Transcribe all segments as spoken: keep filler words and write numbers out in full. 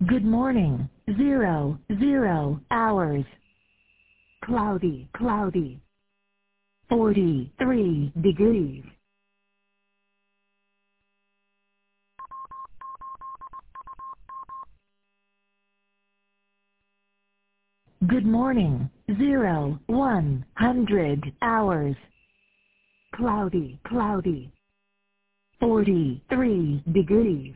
Good morning. Zero, zero hours. Cloudy, cloudy. Forty-three degrees. Good morning. Zero, one hundred hours. Cloudy, cloudy. Forty-three degrees.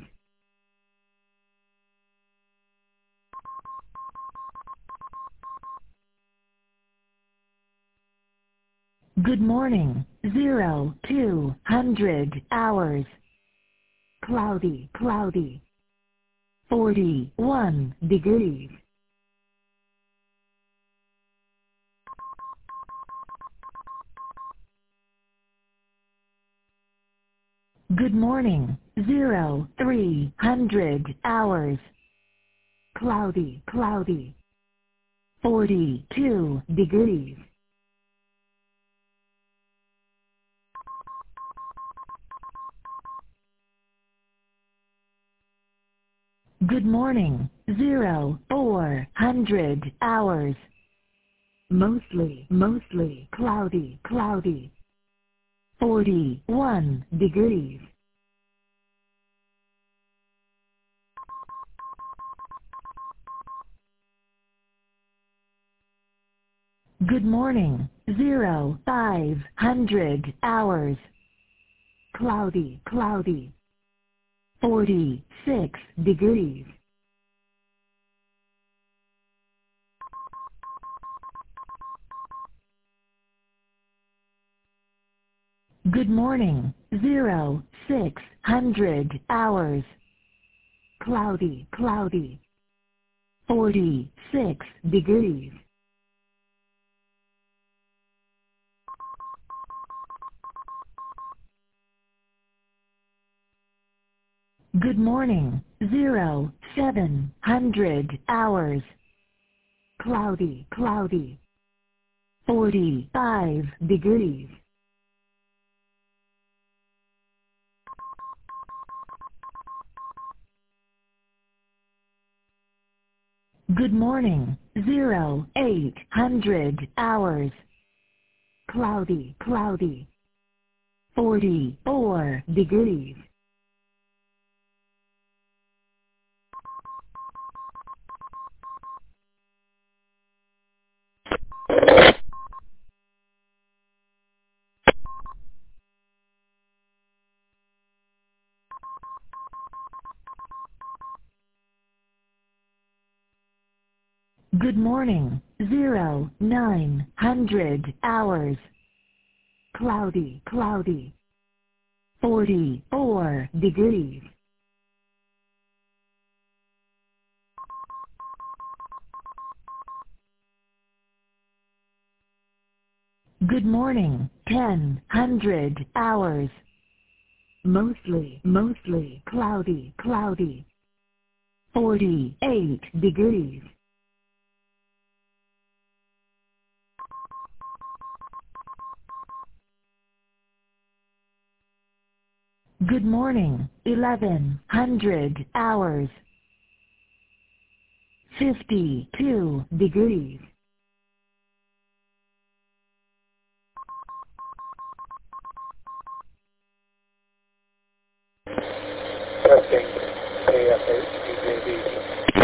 Good morning. Zero, two hundred hours. Cloudy, cloudy. Forty-one degrees. Good morning. Zero, three hundred hours. Cloudy, cloudy. Forty-two degrees. Good morning. Zero, four hundred hours. Mostly, mostly cloudy, cloudy. Forty-one degrees. Good morning. Zero, five hundred hours. Cloudy, cloudy. Forty-six degrees. Good morning. Zero, six hundred hours. Cloudy, cloudy. Forty-six degrees. Good morning. Zero, seven hundred hours. Cloudy, cloudy. Forty-five degrees. Good morning. Zero, eight hundred hours. Cloudy, cloudy. Forty-four degrees. Good morning. Zero, nine hundred hours. Cloudy, cloudy. Forty-four degrees. Good morning. Ten hundred hours. Mostly, mostly cloudy, cloudy. Forty-eight degrees. Good morning. Eleven hundred hours. Fifty-two degrees. Testing A F H D J B.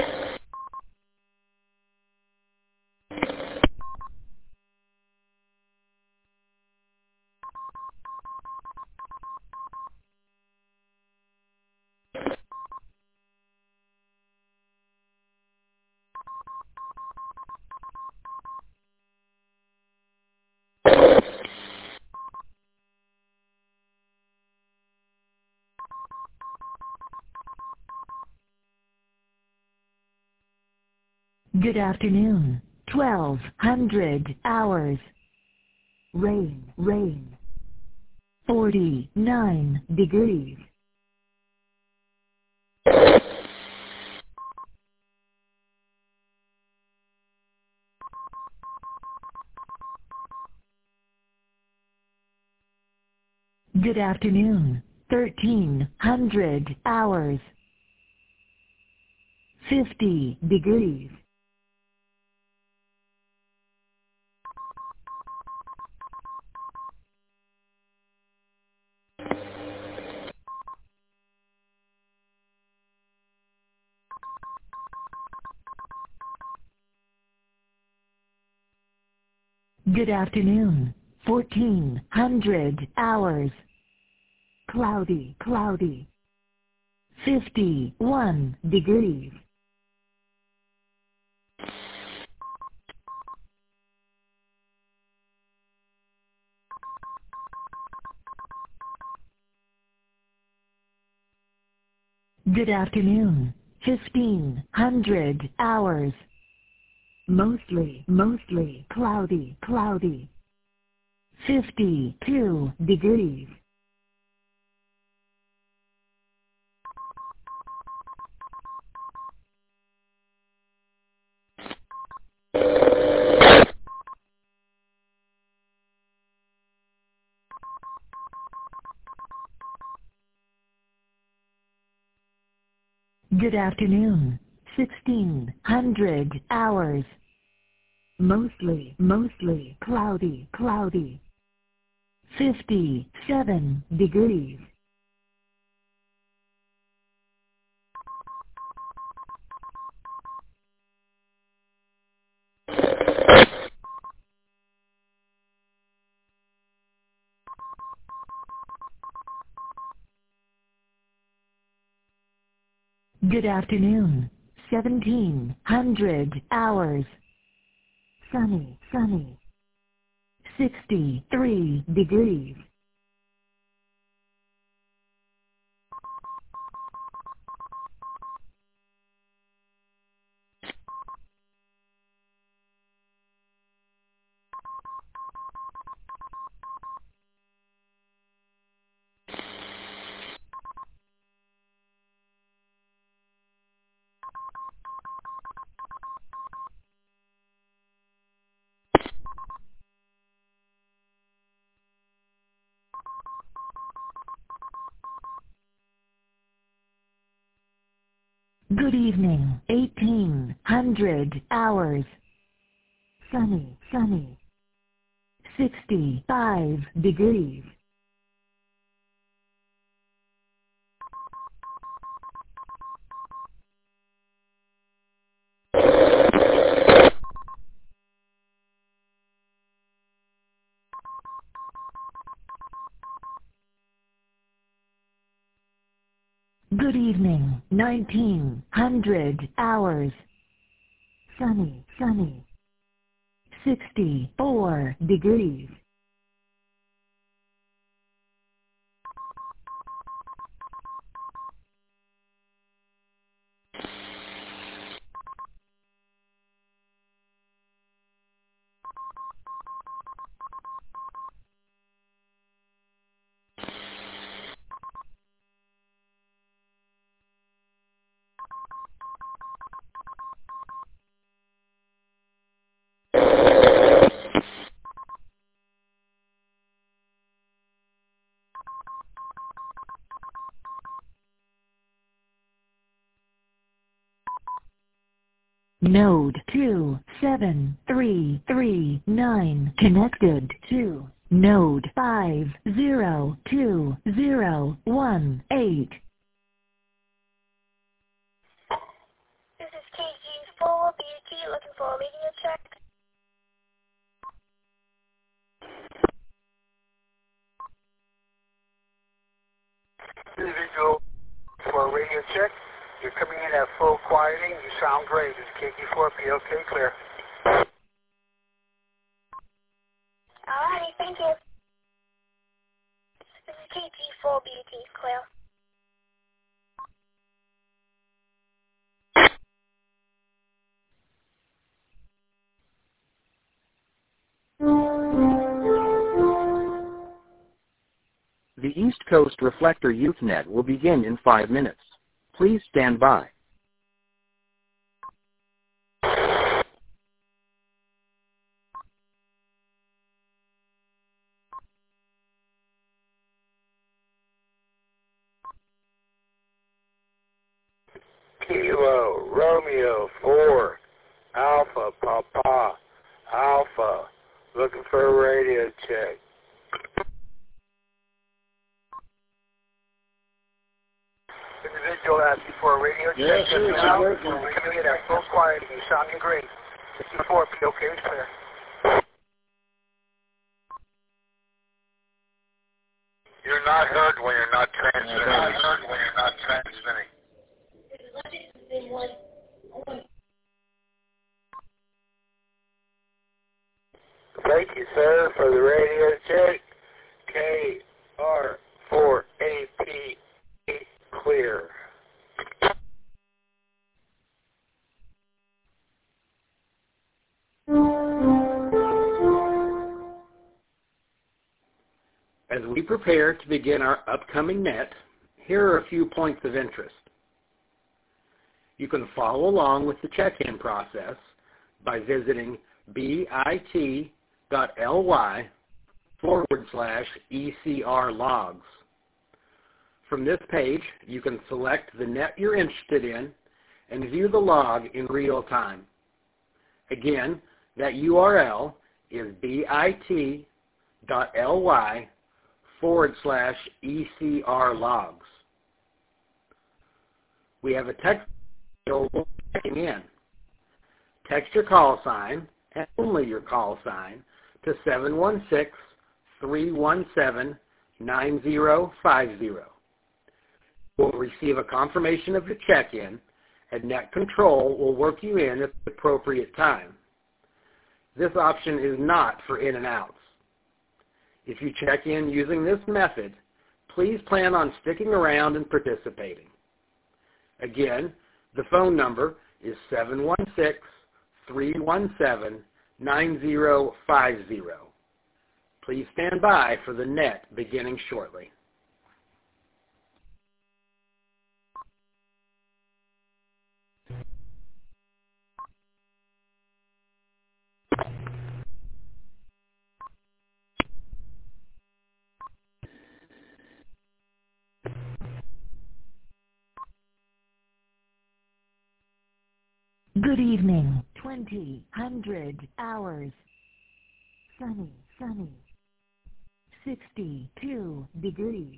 Good afternoon. Twelve hundred hours. Rain, rain. Forty-nine degrees. Good afternoon. Thirteen hundred hours. fifty degrees. Good afternoon. fourteen hundred hours. Cloudy, cloudy. fifty-one degrees. Good afternoon. fifteen hundred hours. Mostly, mostly cloudy, cloudy. fifty-two degrees. Good afternoon. sixteen hundred hours. Mostly, mostly cloudy, cloudy. fifty-seven degrees. Good afternoon. seventeen hundred hours. Sunny, sunny. sixty-three degrees. Good evening. eighteen hundred hours. Sunny, sunny. sixty-five degrees. Good evening. nineteen hundred hours. Sunny, sunny. sixty-four degrees. Node two seven three three nine connected to node five zero two zero one eight. This is K G four B T looking for a radio check. Individual for a radio check. You're coming in at full quieting. You sound great. It's K G four P L K clear. Alrighty, thank you. This is K G four B T clear. The East Coast Reflector UseNet will begin in five minutes. Please stand by. K U Kilo, Romeo, four, Alpha, Papa, Alpha, looking for a radio check. Individual asking for a radio check. Yes, sir, it's now. working. We're coming in at full quiet. You're sounding great. fifty-four, P O K is clear. You're not heard when you're not transmitting. You're not heard when you're not transmitting. Thank you, sir, for the radio check. K R four A P clear. As we prepare to begin our upcoming net, here are a few points of interest. You can follow along with the check-in process by visiting bit.ly forward slash ECR logs. From this page, you can select the net you're interested in and view the log in real time. Again, that U R L is bit.ly forward slash ECR logs. We have a text available checking in. Text your call sign, and only your call sign, to seven one six, three one seven, nine zero five zero. You will receive a confirmation of your check-in, and Net Control will work you in at the appropriate time. This option is not for in and outs. If you check in using this method, please plan on sticking around and participating. Again, the phone number is seven one six, three one seven, nine zero five zero. Please stand by for the net beginning shortly. Good evening. Twenty hundred hours. Sunny, sunny. Sixty-two degrees.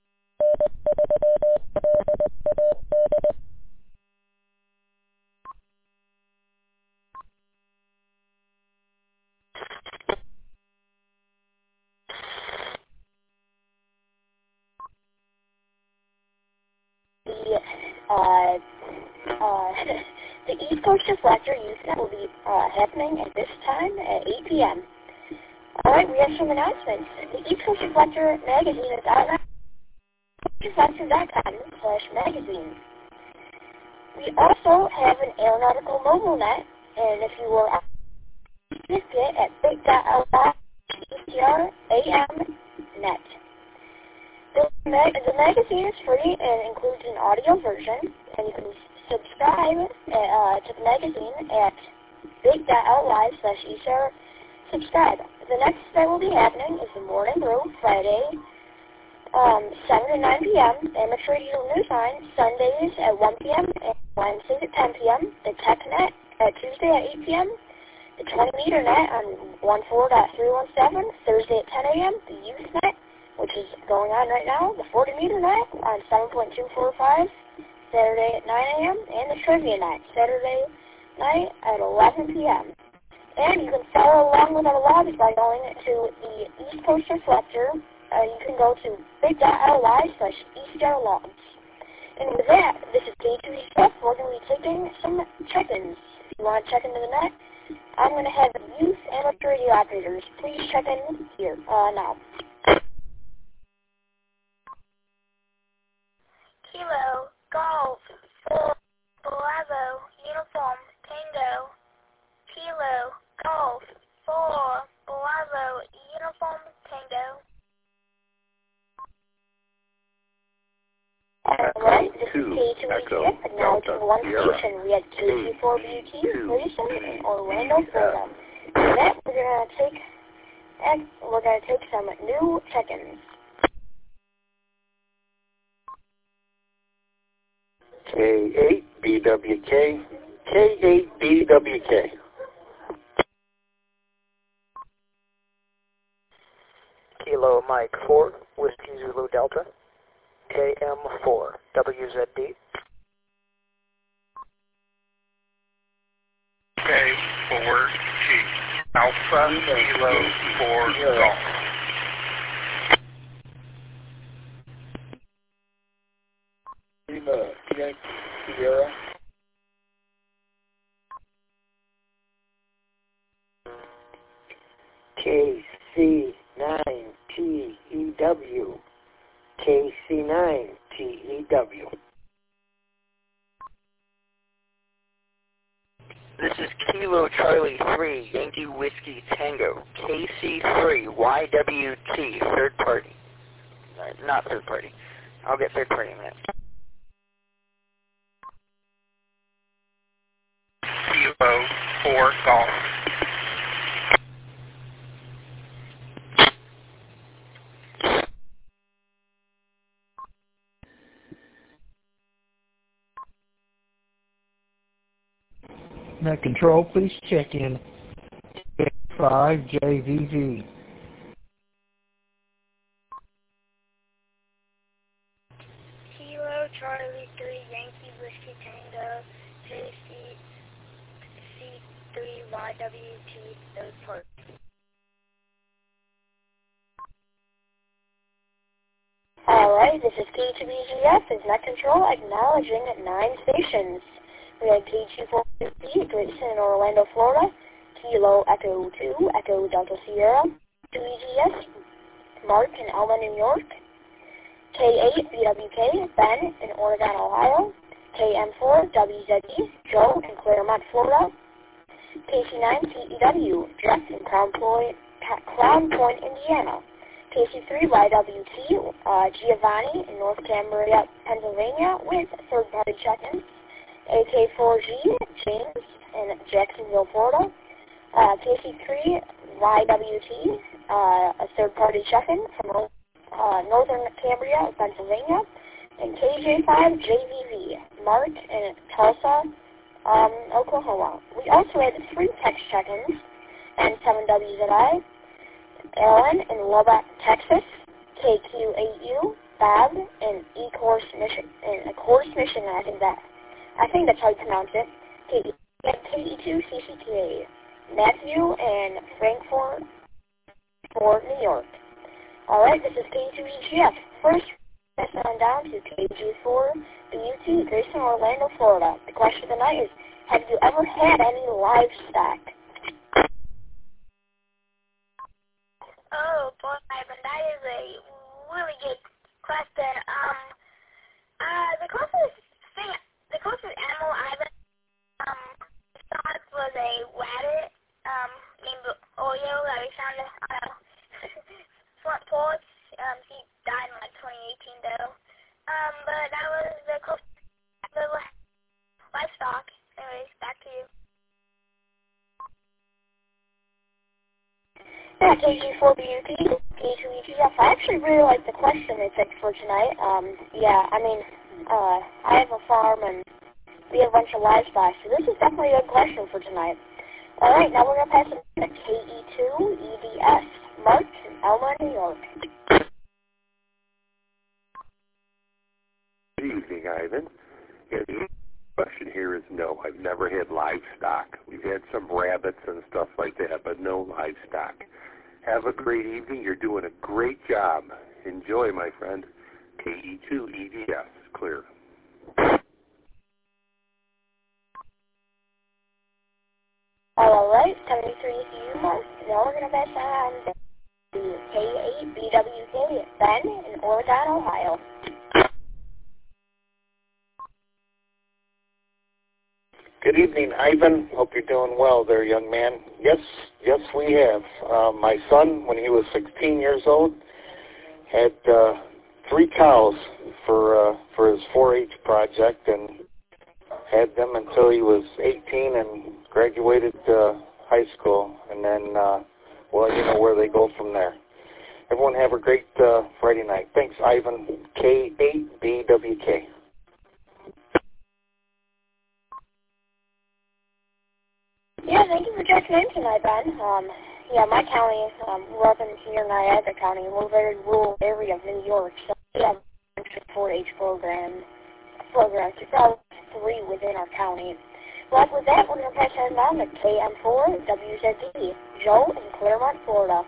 The, uh, uh, the East Coast Reflector Youth Net will be uh, happening at this time at eight p m Alright, we have some announcements. The East Coast Reflector magazine is out now. reflector dot com slash magazine. We also have an aeronautical mobile net, and if you will visit it at bit.ly E C R A M net. The, mag the magazine is free and includes an audio version, and you can subscribe uh, to the magazine at bit.ly slash E C R subscribe. The next that will be happening is the Morning Brew, Friday, um, seven to nine p m Amateur Radio News Line, Sundays at one p m and Wednesdays at ten p m The TechNet at Tuesday at eight p m The twenty meter net on fourteen dot three one seven, Thursday at ten a m The Youth Net, which is going on right now, the forty meter net on seven point two four five, Saturday at nine a m and the Trivia Net, Saturday night at eleven p m And you can follow along with our logs by going to the East Coast Reflector. Uh, you can go to bit.ly slash ECR logs. And with that, this is K two Stuff. We're going to be taking some check-ins. If you want to check into the net, I'm going to have youth amateur radio operators. Please check in here uh, now. Kilo, Golf, four, Bravo, Uniform, Tango. Kilo, Golf, four, Bravo, Uniform, Tango. Alright, this is K two E T F, and now to one station. We had K G four B T, Grayson, in Orlando, Florida. For that, we're gonna take, we're gonna take some new check-ins. K eight B W K, K eight B W K. Kilo Mike four, Whiskey Zulu Delta, K M four, W Z D. K four G, Alpha Kilo four Golf. Lima Yankee Sierra. K C nine T E W, K C nine T E W. This is Kilo Charlie three, Yankee Whiskey Tango, K C three Y W T, third party. No, not third party. I'll get third party in a minute. Kilo four Golf. Net Control, please check in five J V V. Kilo Charlie three Yankee Whiskey Tango, K C three Y W T, third party. Alright, this is K two B G F, is Net Control, acknowledging nine stations. We have K two four fifty, Grayson in Orlando, Florida, Kilo Echo two, Echo Delta Sierra, two E G S, Mark in Elma, New York, K eight B W K, Ben in Oregon, Ohio, K M four W Z E, Joe in Claremont, Florida, K C nine T E W, Jeff in Crown Point, Crown Point, Indiana, K C three Y W T, uh, Giovanni in North Cambria, Pennsylvania, with third-party check-ins, A K four G, James in Jacksonville, Florida, uh, K C three Y W T, uh, a third-party check-in from uh, Northern Cambria, Pennsylvania, and K J five J V V, Mark in Tulsa, um, Oklahoma. We also had three text check-ins, and seven W Z I, Ellen in Lubbock, Texas, K Q eight U, Bob in E-Course, Michigan, in Course, Michigan, I think that. I think that's how you pronounce it. K E two C C K. Matthew and Frankfurt, for New York. Alright, this is K two E G F. First, let's on down to K G four B U T, Grayson, Orlando, Florida. The question of the night is, have you ever had any livestock? Oh, boy, Ivan, that is a really good question. Um, uh, the closest thing, the closest animal I've um thought was a rabbit, um, named Oyo that we found on a front porch. Um, he died in like twenty eighteen though. Um, but that was the closest the livestock. Anyways, back to you. Yeah, K G four B U T, K two E G F. I actually really like the question they picked for tonight. Um, yeah, I mean, uh, I have a farm and we have a bunch of livestock, so this is definitely a good question for tonight. Alright, now we're going to pass it to K E two E D S, Mark in Elma, New York. Good evening, Ivan. Yeah, the question here is no, I've never had livestock. We've had some rabbits and stuff like that, but no livestock. Have a great evening. You're doing a great job. Enjoy, my friend. K E two E D S, clear. Alright, seventy-three is you, Mark. Now we're going to pass on to K eight B W K, Ben in Oregon, Ohio. Good evening, Ivan. Hope you're doing well there, young man. Yes, yes, we have. Uh, my son, when he was sixteen years old, had uh, three cows for uh, for his four H project, and had them until he was eighteen and graduated uh, high school. And then, uh, well, you know where they go from there. Everyone have a great uh, Friday night. Thanks, Ivan. K eight B W K. check in tonight, Ben. Um, yeah, my county, um, we're up in here in Niagara County, and we're a very rural area of New York, so we have four H programs, programs, about three within our county. Well, with that, we're going to pass it down to K M four W Z D, Joe in Claremont, Florida.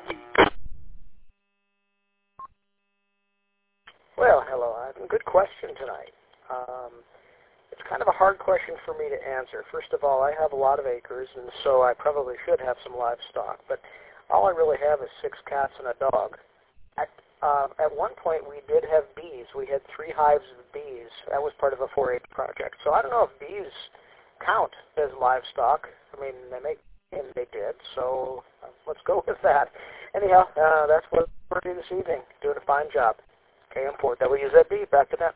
Well, hello, Ivan. Good question tonight. Um, it's kind of a hard question for me to answer. First of all, I have a lot of acres, and so I probably should have some livestock, but all I really have is six cats and a dog. At, uh, at one point, we did have bees. We had three hives of bees. That was part of a four H project. So I don't know if bees count as livestock. I mean, they make, and they did, so uh, let's go with that. Anyhow, uh, that's what we're doing this evening. Doing a fine job. K M four W Z D, back to that.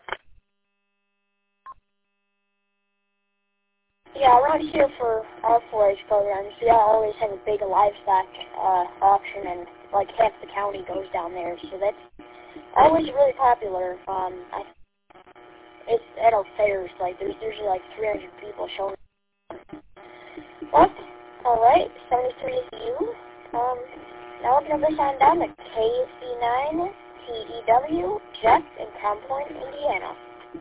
Yeah, around here for our four H programs, we always have a big livestock uh, auction, and like half the county goes down there, so that's always really popular. Um, I, it's at our fairs, like there's usually like three hundred people showing up. But, alright, seventy-three is you. Um, now we're going to sign down to K C nine T E W, Jeff in Crown Point, Indiana.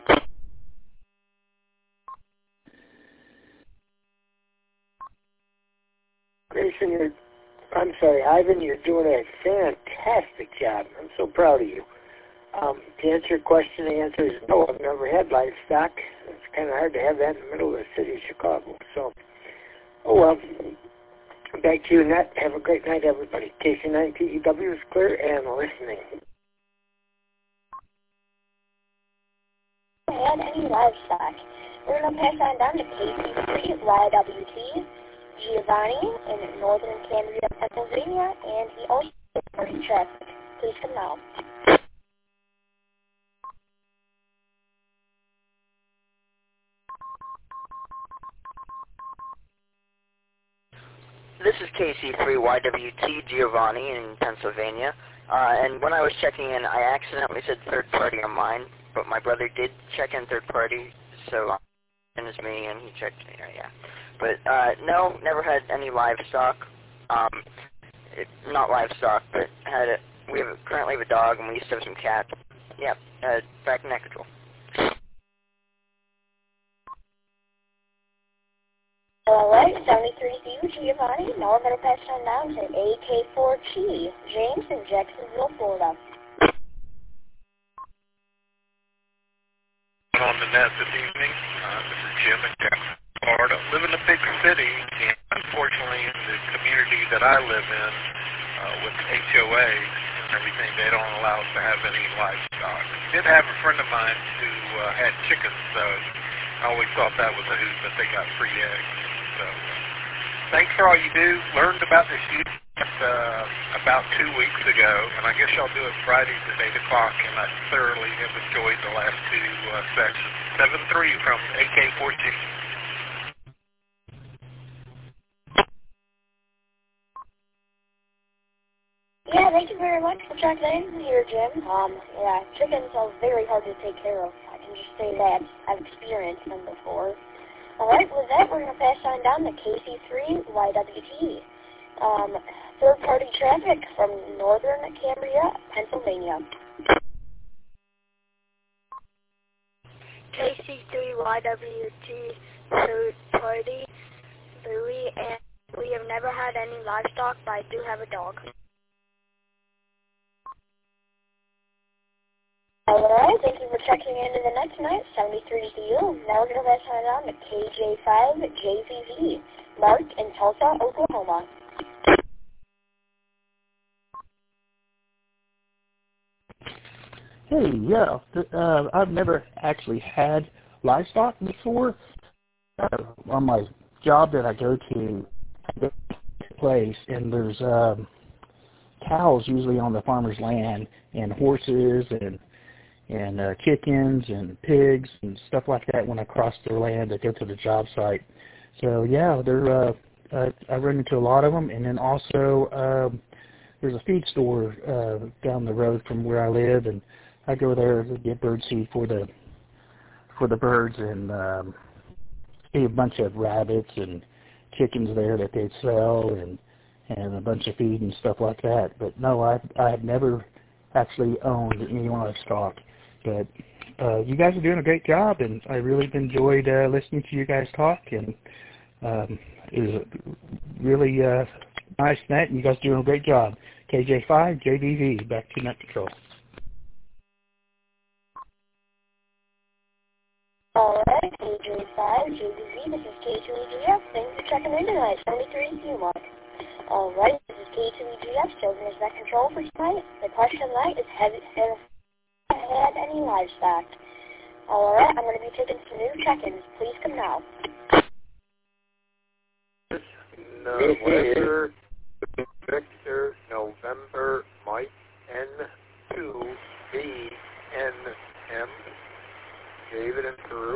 Grayson, you're, I'm sorry, Ivan, you're doing a fantastic job. I'm so proud of you. Um, to answer your question, the answer is no, I've never had livestock. It's kind of hard to have that in the middle of the city of Chicago. So, oh well. Back to you, Nat. Have a great night, everybody. K C nine T E W is clear and listening. Had any livestock. We're going to pass on down to K C three Y W T, Giovanni in northern Cambria, Pennsylvania, and he also reported traffic. Please come now. This is K C three Y W T Giovanni in Pennsylvania, uh, and when I was checking in, I accidentally said third party on mine, but my brother did check in third party, so and it's me, and he checked, uh, yeah. But uh, no, never had any livestock. Um, it, not livestock, but had a, we have a, currently have a dog, and we used to have some cats. Yeah, uh, back in Ecuador. Alright, seventy-three is you, Giovanni. Now we're going to pass on down to A K four G, James in Jacksonville, Florida. On the net this evening, uh, this is Jim in Jacksonville, Florida. I live in a big city, and unfortunately, the community that I live in, uh, with H O A and everything, they don't allow us to have any livestock. I did have a friend of mine who uh, had chickens, so I always thought that was a hoot that they got free eggs. So, thanks for all you do. Learned about this youth uh, about two weeks ago, and I guess y'all do it Fridays at eight o'clock, and I thoroughly have enjoyed the last two uh, sections. seven three from A K four G. Yeah, thank you very much for checking in here, Jim. Um, yeah, chickens are very hard to take care of. I can just say that. I've experienced them before. Alright, with that, we're going to pass on down to K C three Y W T. Um, third-party traffic from northern Cambria, Pennsylvania. K C three Y W T, third-party, Louis, and we have never had any livestock, but I do have a dog. Alright, thank you for checking into the net tonight. seventy-three is you. Now we're going to pass on down to K J five J V V, Mark in Tulsa, Oklahoma. Hey, yeah, uh, I've never actually had livestock before. Uh, on my job that I go to, I go to a place, and there's um, cows usually on the farmer's land, and horses, and and uh, chickens, and pigs, and stuff like that when I cross their land, I go to the job site. So, yeah, they're, uh, uh, I run into a lot of them, and then also um, there's a feed store uh, down the road from where I live, and I go there to get bird seed for the for the birds, and um, see a bunch of rabbits and chickens there that they'd sell and and a bunch of feed and stuff like that. But no, I I had never actually owned any livestock. But uh, you guys are doing a great job, and I really enjoyed uh, listening to you guys talk. And um, it was really uh, nice night, and you guys are doing a great job. K J five, J B V, back to Net Control. Alright, K J five, J B V, this is K two E G F. Thanks for checking in tonight. seventy-three Q mark. Alright, this is K two E G F, chosen as Net Control for tonight. The question tonight is, have you had any livestock? Alright, I'm going to be taking some new check-ins. Please come now. November, Victor, November, Mike, N two, B, N, M, David in Peru.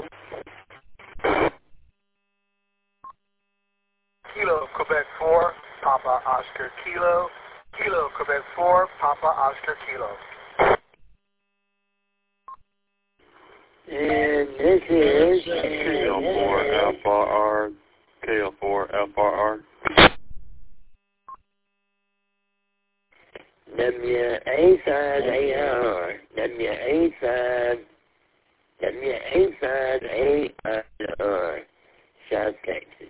Kilo, Quebec four, Papa Oscar Kilo. Kilo, Quebec four, Papa Oscar Kilo. And this is K L four Alpha R. K L four Alpha R. W A five A R. W A five. W A five A R. South Texas.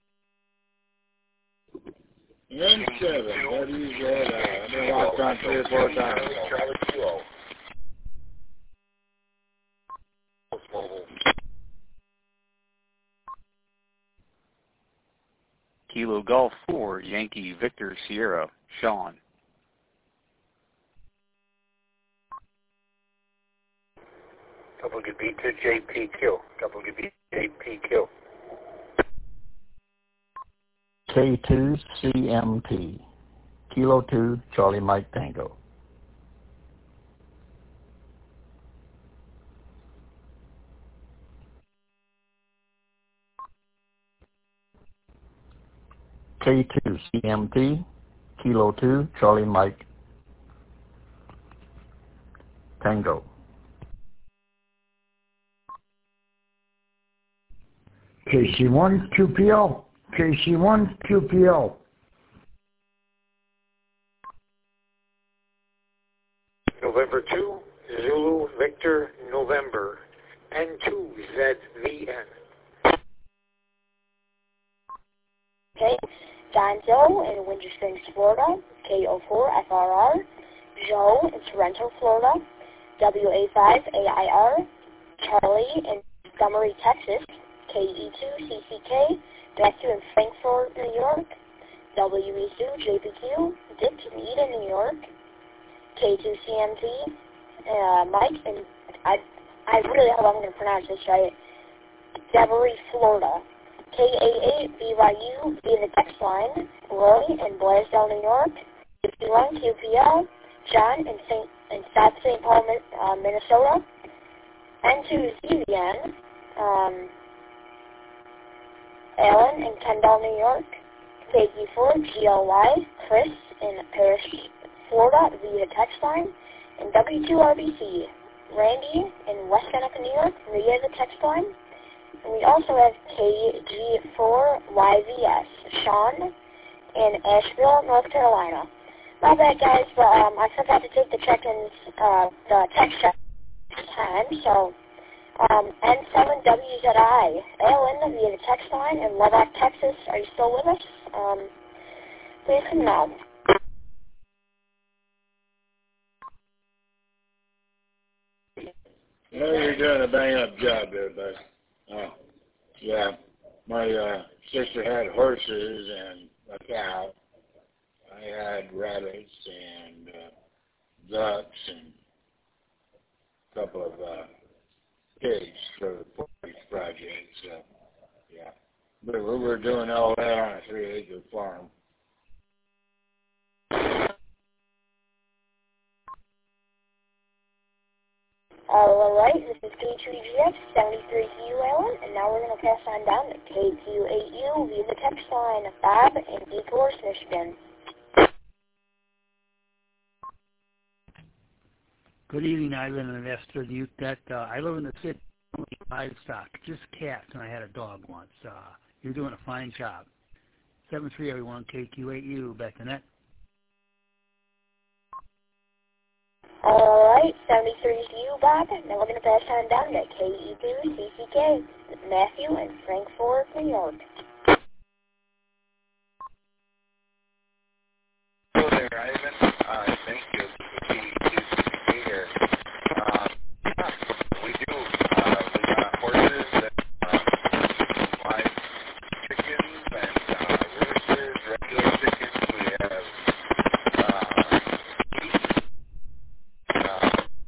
N seven, W Z R. I've been locked on three or four times. Charlie Kilo. Kilo Golf four, Yankee Victor Sierra, Sean. Couple could be to J P Q. Couple could be J P Q. K two C M T, Kilo two, Charlie Mike Tango. K two C M T, Kilo two, Charlie Mike Tango. K C one, Q P L. K C one, Q P L. November two, Zulu, Victor, November. N two, Z V N. Okay, John Joe in Winter Springs, Florida, K O four F R R. Joe in Sorrento, Florida, W A five A I R. Charlie in Montgomery, Texas, K E two C C K. Matthew in Frankfort, New York, W E two J P Q. Dick in Eden, New York, K two C M T. Uh, Mike in, I, I really hope I'm going to pronounce this right, Devery, Florida. K A eight B Y U via the text line. Roy in Blaisdell, New York. fifty-one Q P L. John in Saint in South Saint Paul, uh, Minnesota. N two Z V N. Um, Alan in Kendall, New York. K Q four G L Y. Chris in Paris, Florida via text line. And W two R B C. Randy in West Seneca, New York via the text line. And we also have K G four Y V S, Sean, in Asheville, North Carolina. My bad, guys, but um, I forgot to take the check-ins, uh, the text check time, so um, N seven W Z I, Alan via the text line in Lubbock, Texas. Are you still with us? Um, please come now. Well, you're doing a bang-up job there, bud. Oh, yeah. My uh, sister had horses and a cow. I had rabbits and uh, ducks and a couple of uh, pigs for the portage project. So, yeah. But we were doing all that on a three-acre farm. All right, this is K two E G F, seventy-three Q Alan, and now we're going to pass on down to K Q eight U via the text line, Bob in Decorus, Michigan. Good evening, Ivan and Esther. You, that, uh, I live in the city, livestock, just cats, and I had a dog once. Uh, you're doing a fine job. seven three, everyone, K Q eight U, back to net. All right, seventy-three is you, Bob. Now we're going to pass on down to K E two C C K with Matthew in Frankfort, New York. Hello there, Ivan. Uh, thank you. K E two C C K here. Uh, yeah, we do. Uh, we got horses and uh, live chickens and uh, roosters, regular chickens. We have uh, geese. Uh,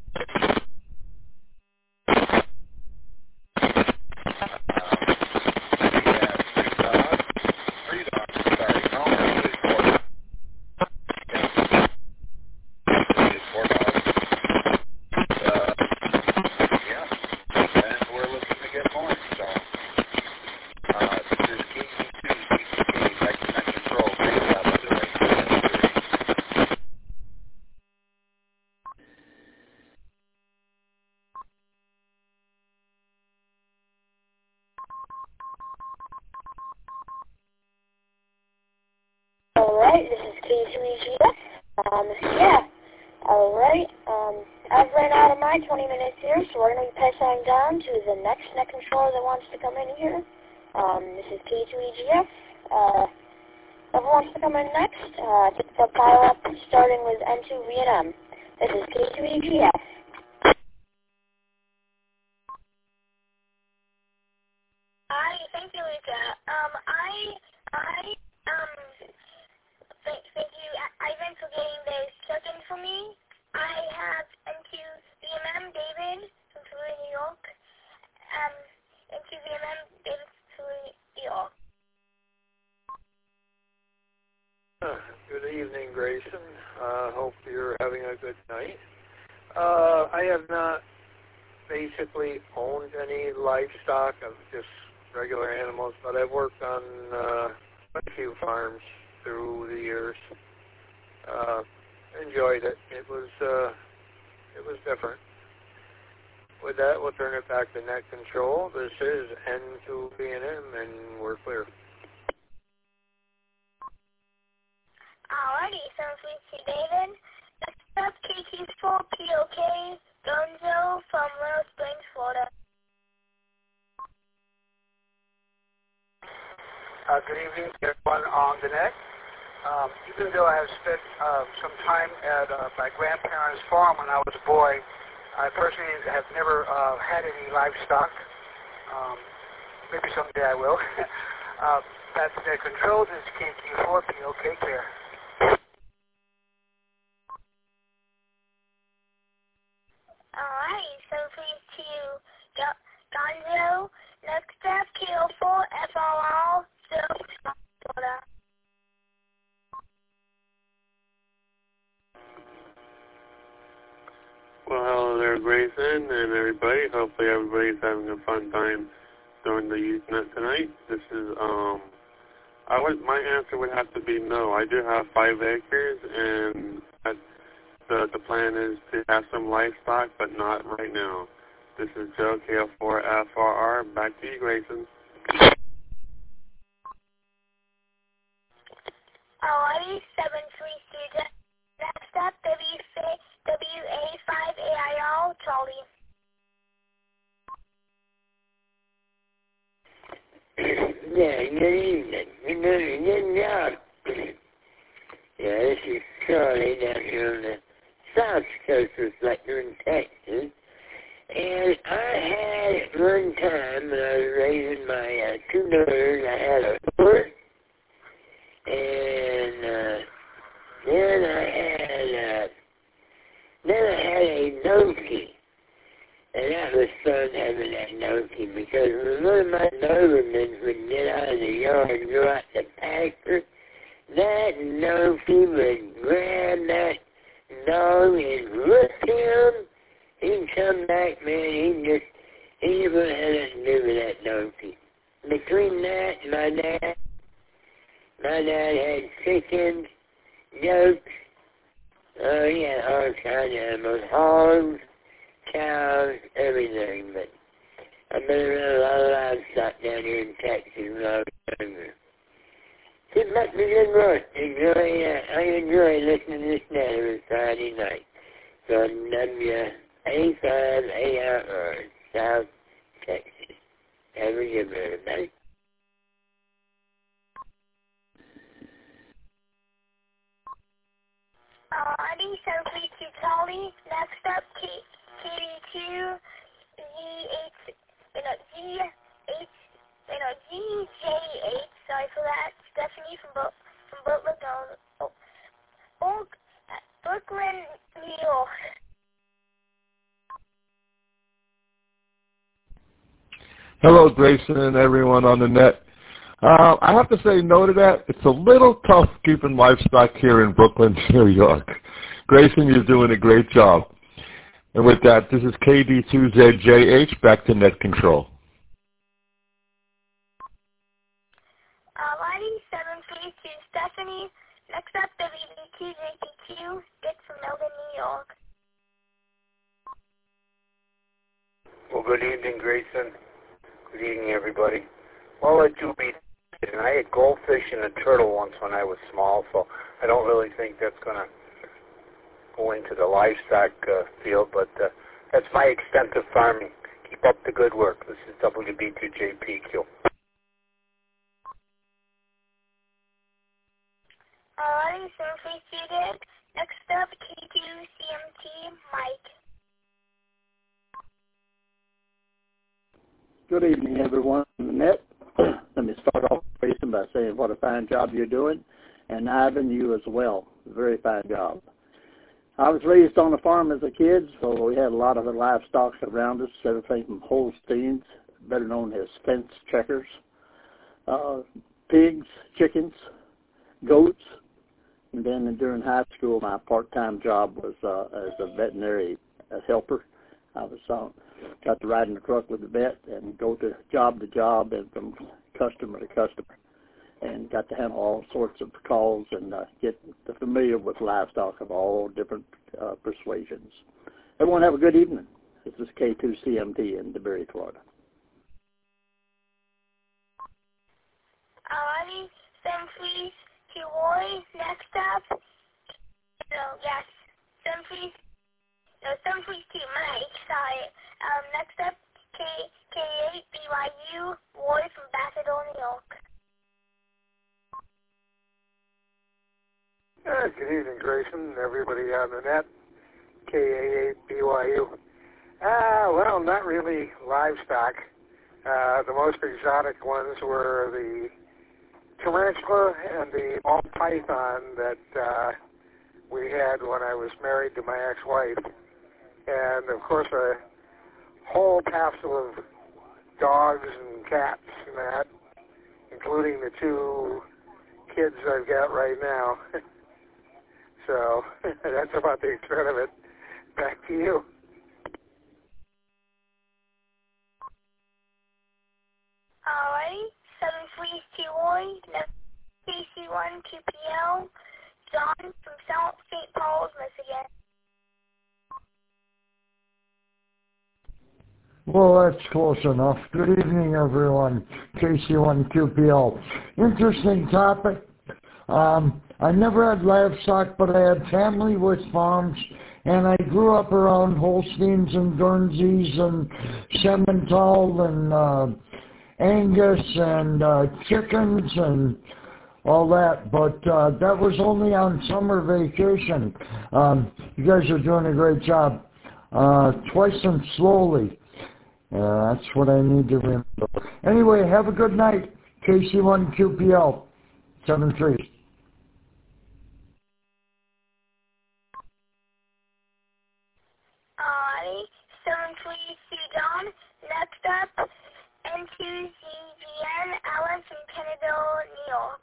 Alright, this is K two E G F. Um, yeah. Alright, um, I've run out of my twenty minutes here, so we're going to be passing down to the next net controller that wants to come in here. Um, this is K two E G F. Uh, whoever wants to come in next, uh, get the pile up starting with N two V N M. This is K two E G F. Hi, thank you, Lisa. Um, I, I, um, thank, thank you, Ivan, for getting those check-in for me. I have N two V M M, David, from Philly, New York. Um, N two V M M, David, from Philly, New York. Uh, good evening, Grayson. Uh, hope you're having a good night. Uh, I have not basically owned any livestock. I've just regular animals, but I've worked on uh, a few farms through the years. Uh, enjoyed it. It was uh, it was different. With that, we'll turn it back to net control. This is N two V N M, and we're clear. Alrighty, so if we see David, next up, K Q four P O K, Gonzo from Little Springs, Florida. Uh, good evening, everyone on the net. Um, even though I have spent uh, some time at uh, my grandparents' farm when I was a boy, I personally have never uh, had any livestock. Um, maybe someday I will. uh, that's the controls. Is K Q four P O K clear. Alright, so please to Gonzo, next up, K O four F R L, Florida. Well, hello there, Grayson, and everybody. Hopefully everybody's having a fun time during the Usenet tonight. This is, um, I would, my answer would have to be no. I do have five acres, and that's, the, the plan is to have some livestock, but not right now. This is Joe, K L four F R R. Back to you, Grayson. Alrighty, seven three student. Next up, W A five A I L, Charlie. Yeah, good evening. Good evening, yeah. Yeah, this is Charlie down here on the South Coast Reflector in Texas. And I had one time when I was raising my uh, two daughters, I had a horse, and uh, then I had uh, then I had a donkey, and that was fun having that donkey because when one of my Dobermans would get out of the yard and go out to pasture, that donkey would grab that dog and whip him. He'd come back, man, he just, he never had nothing to do with that donkey. Between that and my dad, my dad had chickens, goats, oh, he had all kinds of animals, hogs, cows, everything, but I've been around a lot of livestock down here in Texas when I was younger. To good luck with your growth. Enjoy, uh, I enjoy listening to this net every Friday night. From W A five A R R, South Texas. Have a good one, everybody. Alrighty, so please to Tolly. Next up, K D two, Z H, you know, Z H, you know, Z J H. Sorry for that. Stephanie from Bo- from Brooklyn, oh, oh, Brooklyn, New York. Hello, Grayson and everyone on the net. Uh, I have to say no to that. It's a little tough keeping livestock here in Brooklyn, New York. Grayson, you're doing a great job. And with that, this is K D two Z J H, back to net control. Alrighty, seven three to Stephanie. Next up, W B two J T Q, Dick from Melbourne, New York. Well, good evening, Grayson. Good evening, everybody. Well, let you be. And I had goldfish and a turtle once when I was small, so I don't really think that's going to go into the livestock uh, field, but uh, that's my extensive farming. Keep up the good work. This is W B two J P Q. Alrighty, so please do that. Next up, K two C M T, Mike. Good evening, everyone on the net. Let me start off, Grayson, by saying what a fine job you're doing, and Ivan, you as well. Very fine job. I was raised on a farm as a kid, so we had a lot of the livestock around us, everything from Holsteins, better known as fence checkers, uh, pigs, chickens, goats, and then during high school, my part-time job was uh, as a veterinary uh, helper. I was uh, got to ride in the truck with the vet and go to job to job and from customer to customer, and got to handle all sorts of calls and uh, get familiar with livestock of all different uh, persuasions. Everyone have a good evening. This is K two C M T in DeBerry, Florida. Alrighty, send please to Roy. Next up, no, yes, send please, no, send please to Mike, sorry. Um, next up, K K eight B Y U, Roy from Basildon, New York. Uh, good evening, Grayson, and everybody on the net. K A eight B Y U. Ah, uh, well, not really livestock. Uh, the most exotic ones were the tarantula and the ball python that uh, we had when I was married to my ex-wife. And, of course, a whole capsule of dogs and cats and that, including the two kids I've got right now. So that's about the extent of it. Back to you. Alrighty, seven three two Roy, C C one two P L, John from South Saint Paul's, Michigan. Well, that's close enough. Good evening, everyone. K C one Q P L. Interesting topic. Um, I never had livestock, but I had family with farms, and I grew up around Holsteins and Guernseys and Simmental and uh, Angus and uh, chickens and all that, but uh, that was only on summer vacation. Um, you guys are doing a great job. Uh, twice and slowly. Uh, that's what I need to remember. Anyway, have a good night. K C one Q P L, seven three. Alrighty, seven three two John. Next up, N two Z G N, Alan from Kennedale, New York.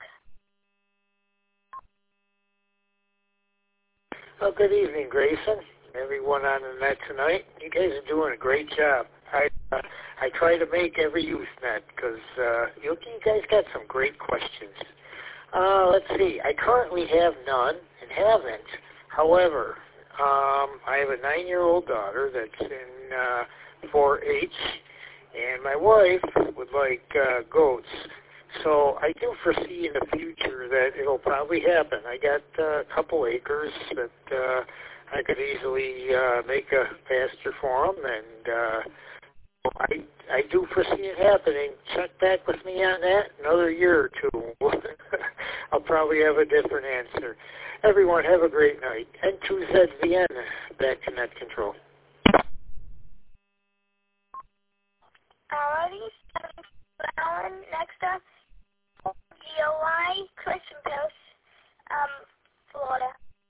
Well, good evening, Grayson. Everyone on the net tonight. You guys are doing a great job. I uh, I try to make every youth net because uh, you, you guys got some great questions. Uh, let's see. I currently have none and haven't. However, um, I have a nine-year-old daughter that's in uh, four H, and my wife would like uh, goats. So I do foresee in the future that it'll probably happen. I got uh, a couple acres that uh, I could easily uh, make a pasture for them, and uh, I I do foresee it happening. Check back with me on that another year or two. I'll probably have a different answer. Everyone, have a great night. N two Z V N, back to net control. Alrighty, Alan, next up, G O I, Christian Post, um, Florida.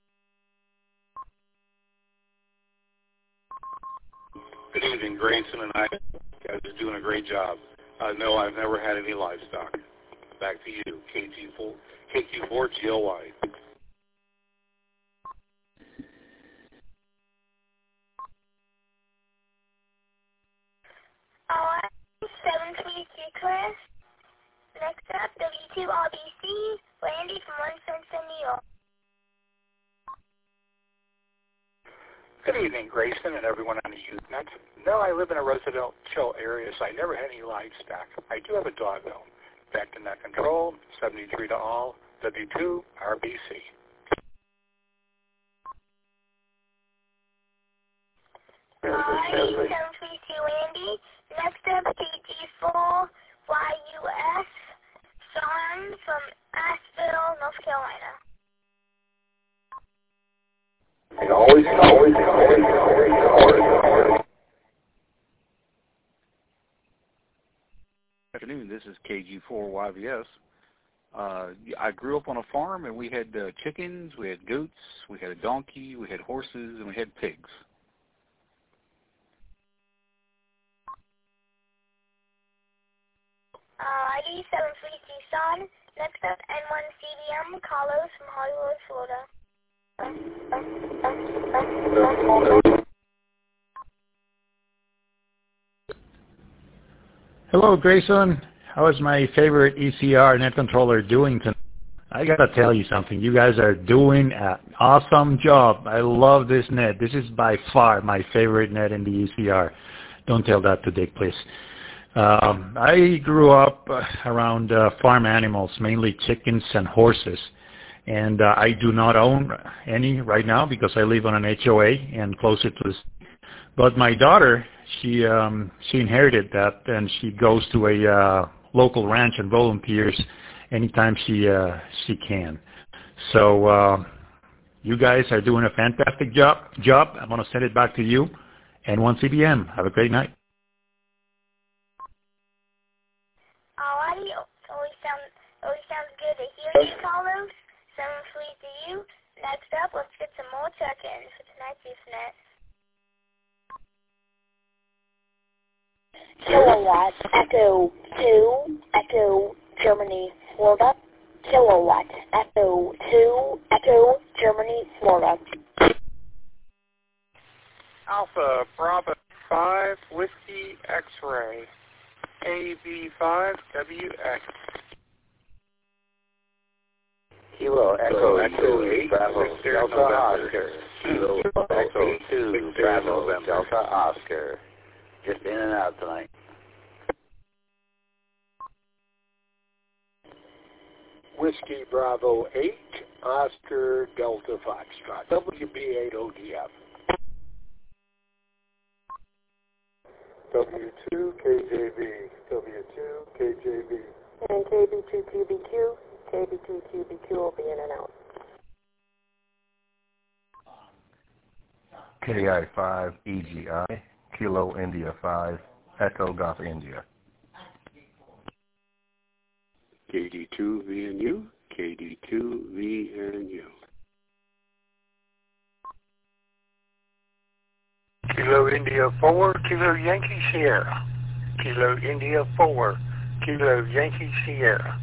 Good evening, Grayson and I. You guys are doing a great job. Uh, no, I've never had any livestock. Back to you, K Q four, K Q four G O Y. Alright, seven three two class. Next up, W two R B C, Randy from Winston, New York. Good evening, Grayson and everyone on the Usenet. No, I live in a residential area, so I never had any livestock. I do have a dog, though. Back to net control, seventy-three to all, W two R B C. Alright, seven three two Andy. Next up, K G four Y U S, Sean from Asheville, North Carolina. It always, always, always, always, always, always. Good afternoon. This is K G four Y V S. Uh, I grew up on a farm, and we had uh, chickens, we had goats, we had a donkey, we had horses, and we had pigs. Uh, I D seven three two Sean. Next up, N one C B M, Carlos from Hollywood, Florida. Hello, Grayson. How is my favorite E C R net controller doing tonight? I gotta tell you something. You guys are doing an awesome job. I love this net. This is by far my favorite net in the E C R. Don't tell that to Dick, please. Um, I grew up uh, around uh, farm animals, mainly chickens and horses. And uh, I do not own any right now because I live on an H O A and closer to the city. But my daughter, she um, she inherited that, and she goes to a uh, local ranch and volunteers anytime she uh, she can. So uh, you guys are doing a fantastic job. Job. I'm going to send it back to you. And one C B M. Have a great night. Alrighty, always sounds always sounds good to hear you, Carlos. Seven three to you. Next up, let's get some more check-ins for tonight's Usenet. Kilowatt Echo two Echo Germany Florida. Kilowatt Echo two Echo Germany Florida. Alpha Bravo five Whiskey X-Ray. A B five W X. Kilo Echo Echo eight Bravo Delta Oscar. Kilo Echo two Bravo Delta Oscar. Just in and out tonight. Whiskey Bravo eight Oscar Delta Foxtrot. W B eight O D F. W two K J V. W two K J V. And K B two Q B Q. K B two Q B Q will be in and out. K I five E G I, Kilo India five, Echo Golf India. K D two V N U, K D two V N U. Kilo India four, Kilo Yankee Sierra. Kilo India four, Kilo Yankee Sierra.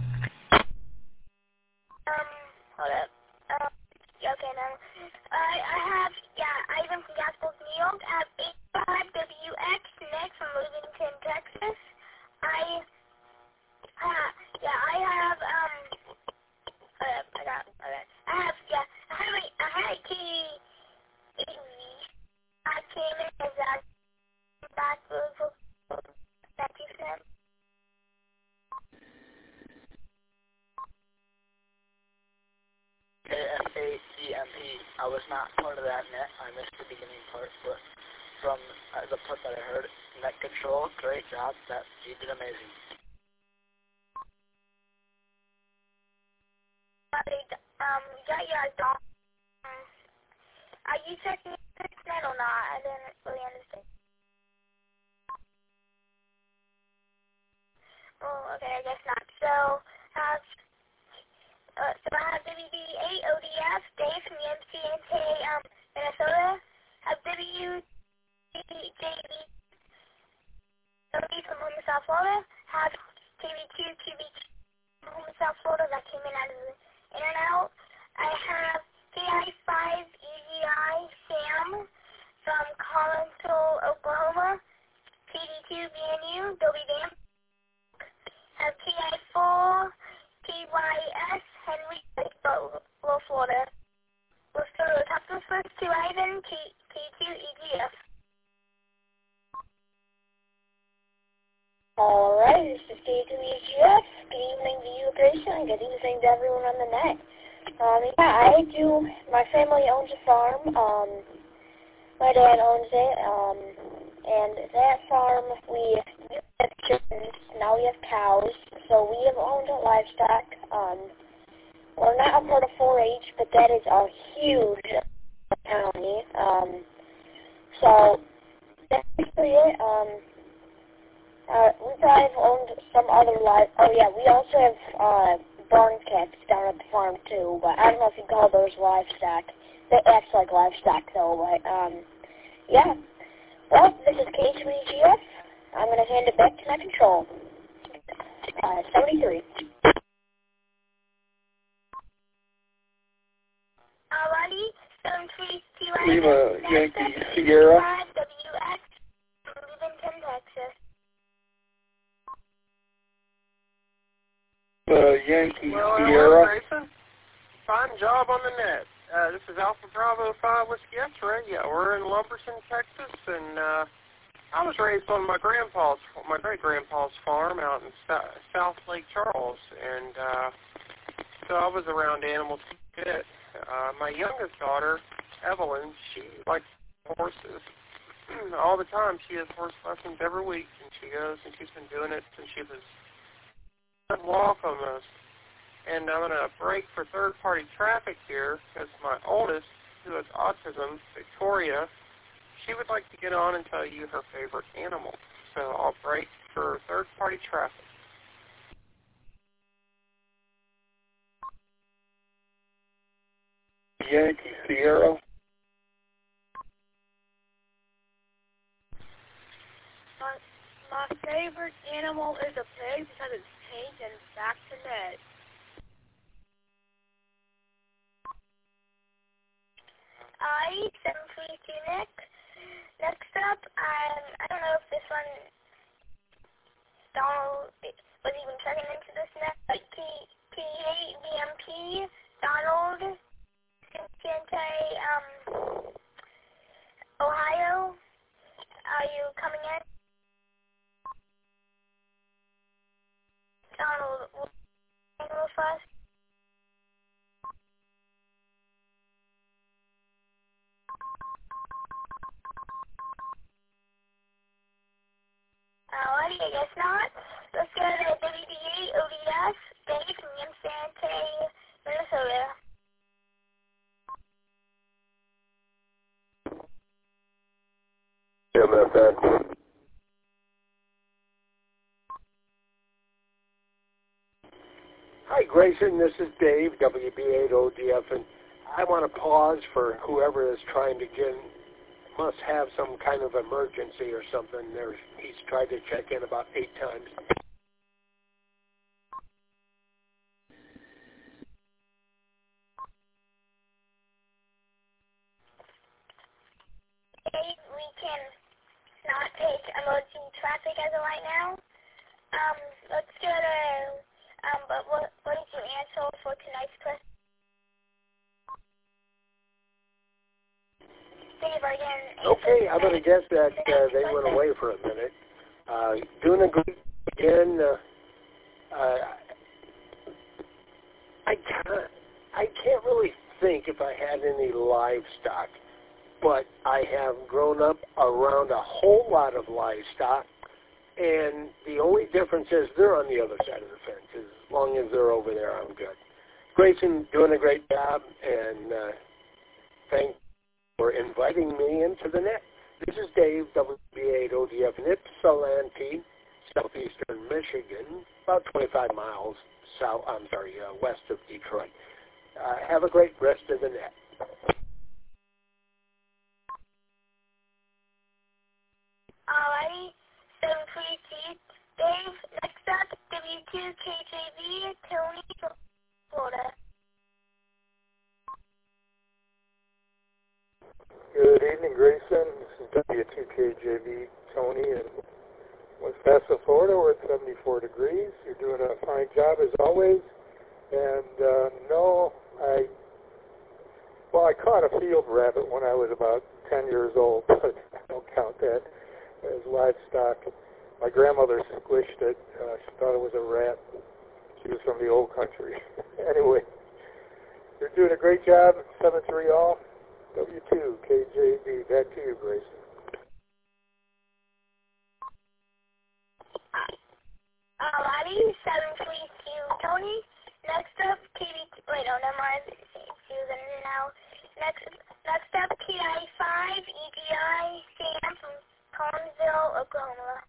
Um, hold up. Um, yeah, okay, now. I, I have, yeah, Ivan from Gasport, New York. I have eight five W X next from Livingston, Texas. I, uh, yeah, I have, um, hold up, I got, okay. I have, yeah, I have a, I had a K D I came in as a back for that you said. I was not part of that net. I missed the beginning part, but from uh, the part that I heard, net control, great job. That you did amazing. Um, got your dog. Are you checking this net or not? I didn't really understand. Oh, okay, I guess not. So, uh, uh, so I have W B eight O D F, Dave from U M C N T A, um, Minnesota. Have W J B from home in South Florida. Have T V two Q B from home in South Florida that came in out of the in and out. I have K I five E G I Sam from Collinsville, Oklahoma. T D two B N U, Dobie Dam. Have T I four T Y S Henry, Low Florida. Let's go to the top of the list to Ivan, T two E G F. Alright, this is K two E G F. Good evening to you, Grayson, and good evening to everyone on the net. Um, yeah, I do, my family owns a farm. Um, my dad owns it, um, and that farm, we have chickens, now we have cows, so we have owned livestock. Um, we're not a part of four H, but that is a huge county. Um, so, that's basically it. Um, uh, we probably have owned some other live, oh yeah, we also have, uh, barn cats down at the farm too, but I don't know if you call those livestock. They act like livestock though, but, um, yeah. Well, this is K two E G F. I'm going to hand it back to my control. Uh, seventy-three. Alrighty, seven three two Lima Yankee Sierra. W X, Livingston, Texas. Uh, Yankee Well, hello, Sierra. Grayson. Fine job on the net. Uh, this is Alpha Bravo five Whiskey X-Ray. Yeah, we're in Lumberton, Texas, and uh, I was raised on my grandpa's, my great-grandpa's farm out in South, South Lake Charles, and uh, so I was around animals a bit. Uh, my youngest daughter, Evelyn, she likes horses all the time. She has horse lessons every week, and she goes, and she's been doing it since she was a walk almost. And I'm going to break for third-party traffic here because my oldest, who has autism, Victoria, she would like to get on and tell you her favorite animal. So I'll break for third-party traffic. Yankee Sierra. My, my favorite animal is a pig because it's pink and back to net. I seven three two Nick. Next up, um, I don't know if this one Donald was even checking into this net, but T eight B M P Donald Cincinnati, um, Ohio. Are you coming in? Donald, will you hang with us? Alrighty, I guess not. Let's go to W D A O D S, Dave from Yamsante, Minnesota. M F N. Hi, Grayson. This is Dave, W B eight O D F, and I want to pause for whoever is trying to get, must have some kind of emergency or something. There, he's tried to check in about eight times. Okay, we can not take emergency traffic as of right now. Um, let's go to, um, but what, what is your answer for tonight's question? Dave, are you going to Okay, I'm going to guess that uh, they went away for a minute. Uh, doing a great again. Uh, uh, I can't, I can't really think if I had any livestock, but I have grown up around a whole lot of livestock, and the only difference is they're on the other side of the fence. As long as they're over there, I'm good. Grayson, doing a great job, and uh, thanks for inviting me into the net. This is Dave, W B eight O D F in Ypsilanti, southeastern Michigan, about twenty-five miles south, I'm sorry, uh, west of Detroit. Uh, have a great rest of the net. Alrighty, seven three two, Dave, next up, W two K J V, Tony, Florida. Good evening, Grayson. This is W two K J V, Tony, in West Paso, Florida. We're at seventy-four degrees. You're doing a fine job as always. And uh, no, I, well, I caught a field rabbit when I was about ten years old, but I don't count that as livestock. My grandmother squished it. Uh, she thought it was a rat. She was from the old country. Anyway, you're doing a great job. seven three all. W two K J V. Back to you, Grayson. Alrighty, seven three two, Tony. Next up, K D, wait, no, never mind. Susan now. Next, next up, K I five, E G I, Sam from Collinsville, Oklahoma.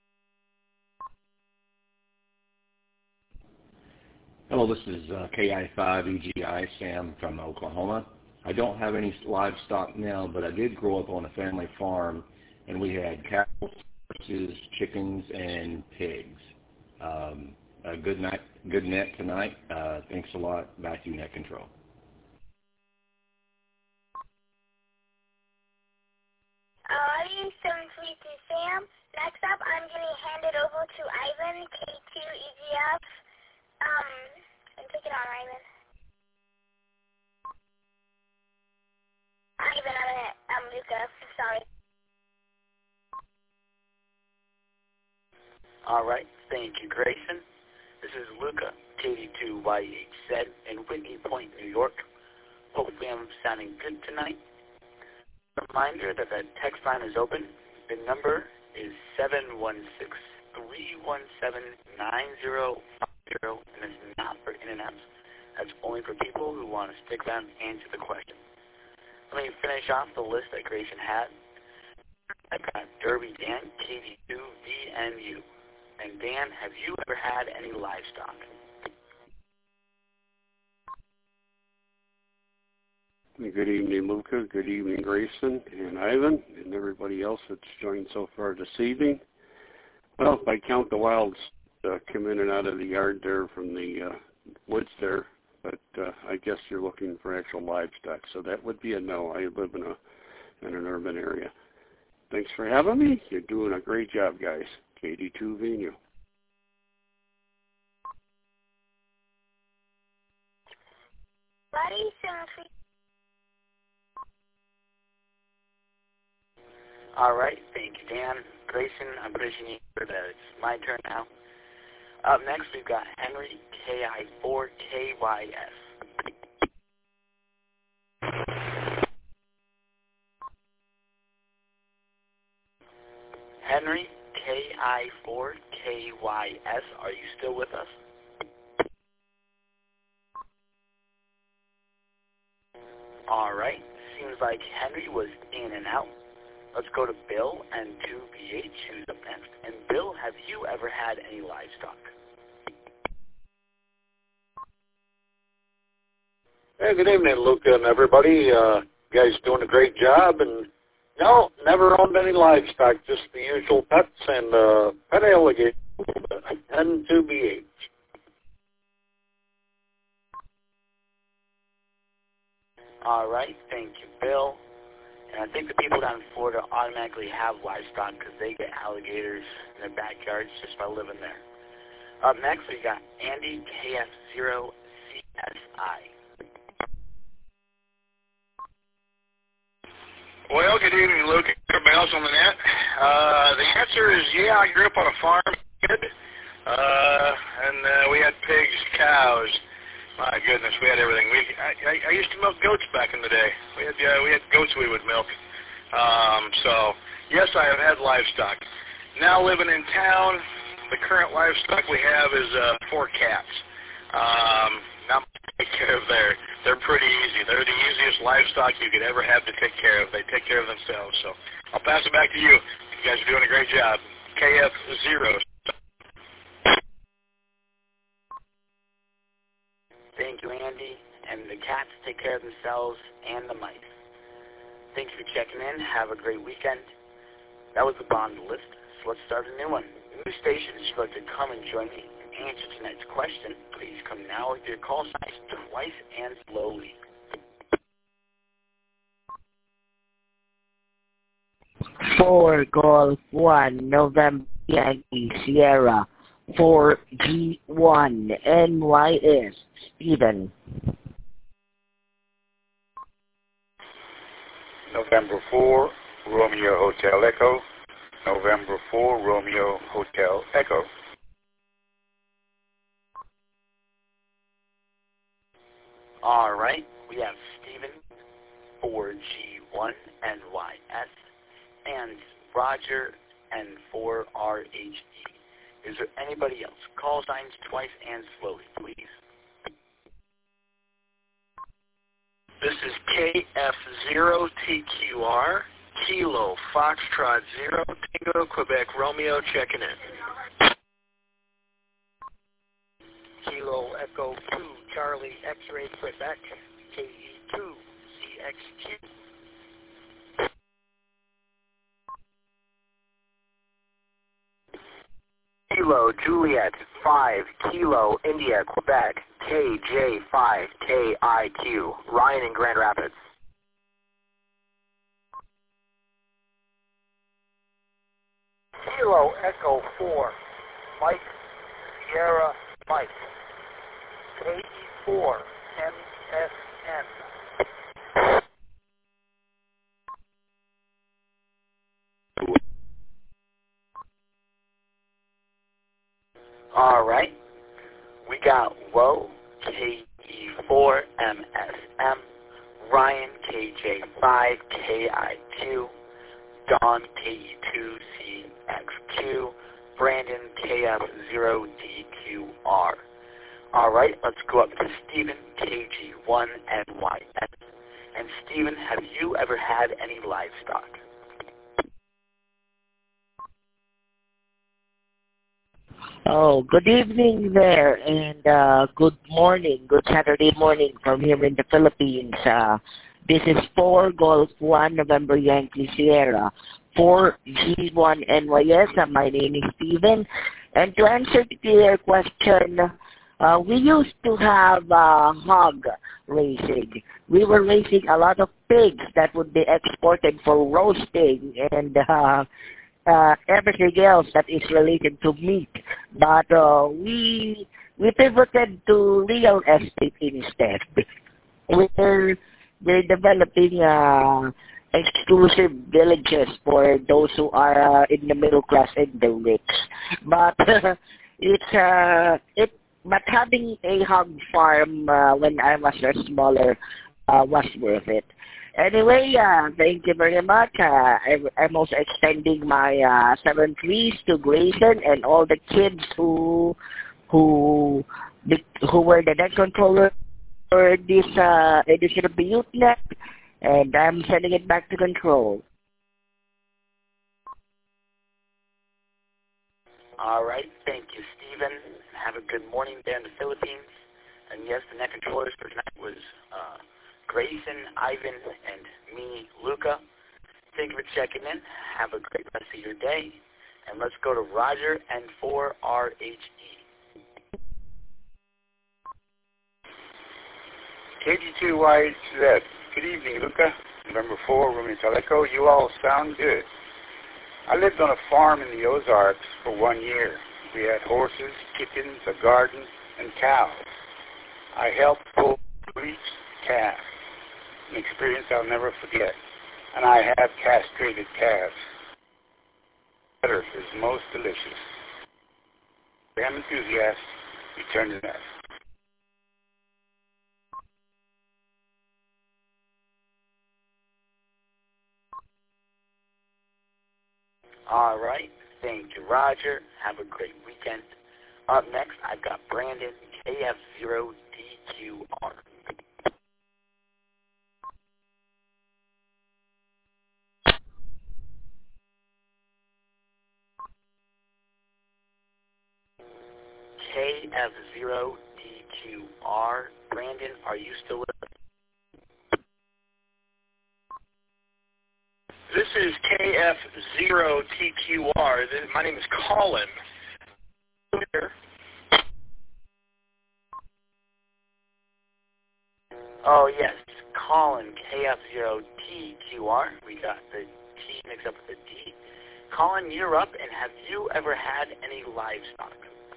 Hello, this is uh, K I five E G I, Sam from Oklahoma. I don't have any livestock now, but I did grow up on a family farm, and we had cattle, horses, chickens, and pigs. Um, a good night, good net tonight. Uh, thanks a lot. Back to you, Net Control. Alrighty, seven three two, Sam. Next up, I'm going to hand it over to Ivan, K two E G F. Um, and take it on, Ivan. Ivan, I'm, in it. I'm Luca. Sorry. All right. Thank you, Grayson. This is Luca, K D two Y H Z in Whitney Point, New York. Hopefully I'm sounding good tonight. Reminder that the text line is open. The number is seven one six, three one seven, nine zero five zero, and it's not for in and outs. That's only for people who want to stick around and answer the question. Let me finish off the list that Grayson had. I've got Derby Dan, K D two V N U. And Dan, have you ever had any livestock? Good evening, Luca. Good evening, Grayson and Ivan and everybody else that's joined so far this evening. Well, if I count the wilds uh, come in and out of the yard there from the uh, woods there, but uh, I guess you're looking for actual livestock, so that would be a no. I live in a in an urban area. Thanks for having me. You're doing a great job, guys. K D two V N U. Buddy, seven three. All right, thank you, Dan. Grayson, I'm pushing you for that. It's my turn now. Up next, we've got Henry, K I four K Y S. Henry, K I four K Y S, are you still with us? All right, seems like Henry was in and out. Let's go to Bill and two B H, who's up next. And Bill, have you ever had any livestock? Hey, good evening, Luca and everybody. Uh, you guys doing a great job. And no, never owned any livestock, just the usual pets and uh, pet alligator and two B H. All right, thank you, Bill. And I think the people down in Florida automatically have livestock because they get alligators in their backyards just by living there. Up next, we got Andy, K F zero C S I. Well, good evening, Luke. Everybody else on the net. Uh, the answer is yeah, I grew up on a farm, uh, and uh, we had pigs, cows, My goodness, we had everything. We I, I, I used to milk goats back in the day. We had uh, we had goats we would milk. Um, so yes, I have had livestock. Now living in town, the current livestock we have is uh, four cats. Um, not much to take care of there. They're pretty easy. They're the easiest livestock you could ever have to take care of. They take care of themselves. So I'll pass it back to you. You guys are doing a great job. K F zero. Thank you, Andy. And the cats take care of themselves and the mice. Thanks for checking in. Have a great weekend. That was the bond list, so let's start a new one. New stations, if you'd like to come and join me and answer tonight's question, please come now with your call signs twice and slowly. Four Golf One November Yankee Sierra four G one N Y S Stephen. November four Romeo Hotel Echo. November four Romeo Hotel Echo. All right, we have Stephen four G one N Y S and Roger and four R H E. Is there anybody else? Call signs twice and slowly, please. This is K F zero T Q R, Kilo Foxtrot zero, Tango Quebec Romeo checking in. Kilo Echo two, Charlie X-Ray Quebec, K E two, C X Q. Kilo Juliet five, Kilo India Quebec, K J five, K I Q, Ryan in Grand Rapids. Kilo Echo four, Mike Sierra Mike, K E four, M S N. All right. We got Woe, K E four, M S M, Ryan, K J five, K I Q, Dawn, K E two, C X Q, Brandon, K F zero D Q R. All right, let's go up to Stephen, K G one N Y S. And Stephen, have you ever had any livestock? Oh, good evening there, and uh, good morning, good Saturday morning from here in the Philippines. Uh, this is four Golf one November Yankee Sierra, four G one N Y S. Uh, my name is Steven, and to answer to your question, uh, we used to have uh, hog racing. We were racing a lot of pigs that would be exported for roasting and uh, Uh, everything else that is related to meat, but uh, we we pivoted to real estate instead. We're we're developing uh, exclusive villages for those who are uh, in the middle class and the rich. But uh, it's uh, it but having a hog farm uh, when I was a smaller uh, was worth it. Anyway, uh, thank you very much. Uh, I, I'm also extending my uh, seven threes to Grayson and all the kids who who who were the net controller for this uh, edition of the YouthNet, and I'm sending it back to control. All right, thank you, Stephen. Have a good morning there in the Philippines. And yes, the net controllers for tonight was Uh, Grayson, Ivan, and me, Luca. Thank you for checking in. Have a great rest of your day. And let's go to Roger and four R H E. K G two Y H Z. Good evening, Luca. November four, Romeo Echo. You all sound good. I lived on a farm in the Ozarks for one year. We had horses, chickens, a garden, and cows. I helped pull each calf. An experience I'll never forget. And I have castrated calves. Butter is most delicious. I am enthusiast. Return to that. All right. Thank you, Roger. Have a great weekend. Up next, I've got Brandon, K F zero D Q R. K F zero D Q R. Brandon, are you still with us? This is K F zero T Q R. My name is Colin. Here. Oh, yes. Colin, K F zero T Q R. We got the T mixed up with the D. Colin, you're up, and have you ever had any livestock?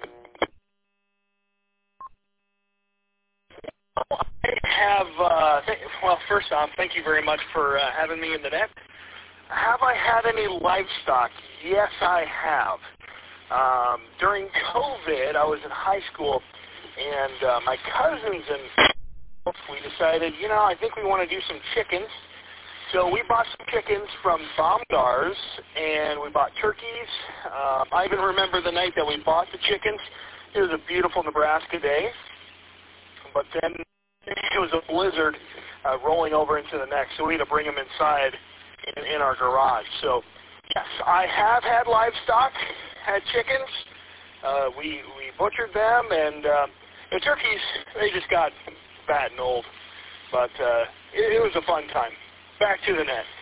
I have, uh, th- well, first off, thank you very much for uh, having me in the net. Have I had any livestock? Yes, I have. Um, during COVID, I was in high school, and uh, my cousins and we decided, you know, I think we want to do some chickens. So we bought some chickens from Baumgars, and we bought turkeys. Uh, I even remember the night that we bought the chickens. It was a beautiful Nebraska day. But then it was a blizzard uh, rolling over into the next, so we had to bring them inside in, in our garage. So, yes, I have had livestock, had chickens. Uh, we we butchered them, and uh, the turkeys, they just got fat and old. But uh, it, it was a fun time. Back to the net.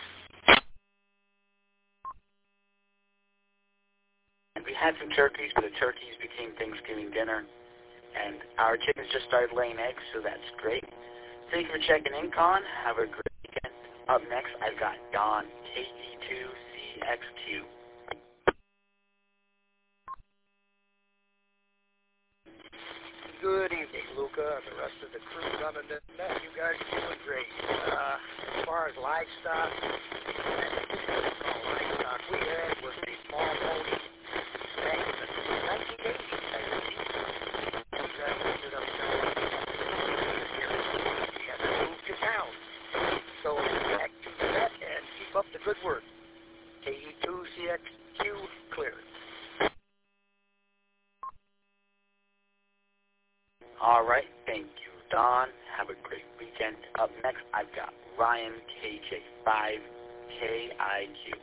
We had some turkeys, but the turkeys became Thanksgiving dinner. And our chickens just started laying eggs, so that's great. Thank you for checking in, Colin. Have a great weekend. Up next, I've got Don, K E two C X Q. Good evening, Luca, and the rest of the crew on the net. You guys are doing great. Uh, as far as livestock, livestock we had was a small pony back in the nineteen eighties, I believe. We guys ended up selling we had to move to town. So back to the net and keep up the good work. K E two C X Q cleared. All right, thank you, Don. Have a great weekend. Up next, I've got Ryan, K J five K I Q.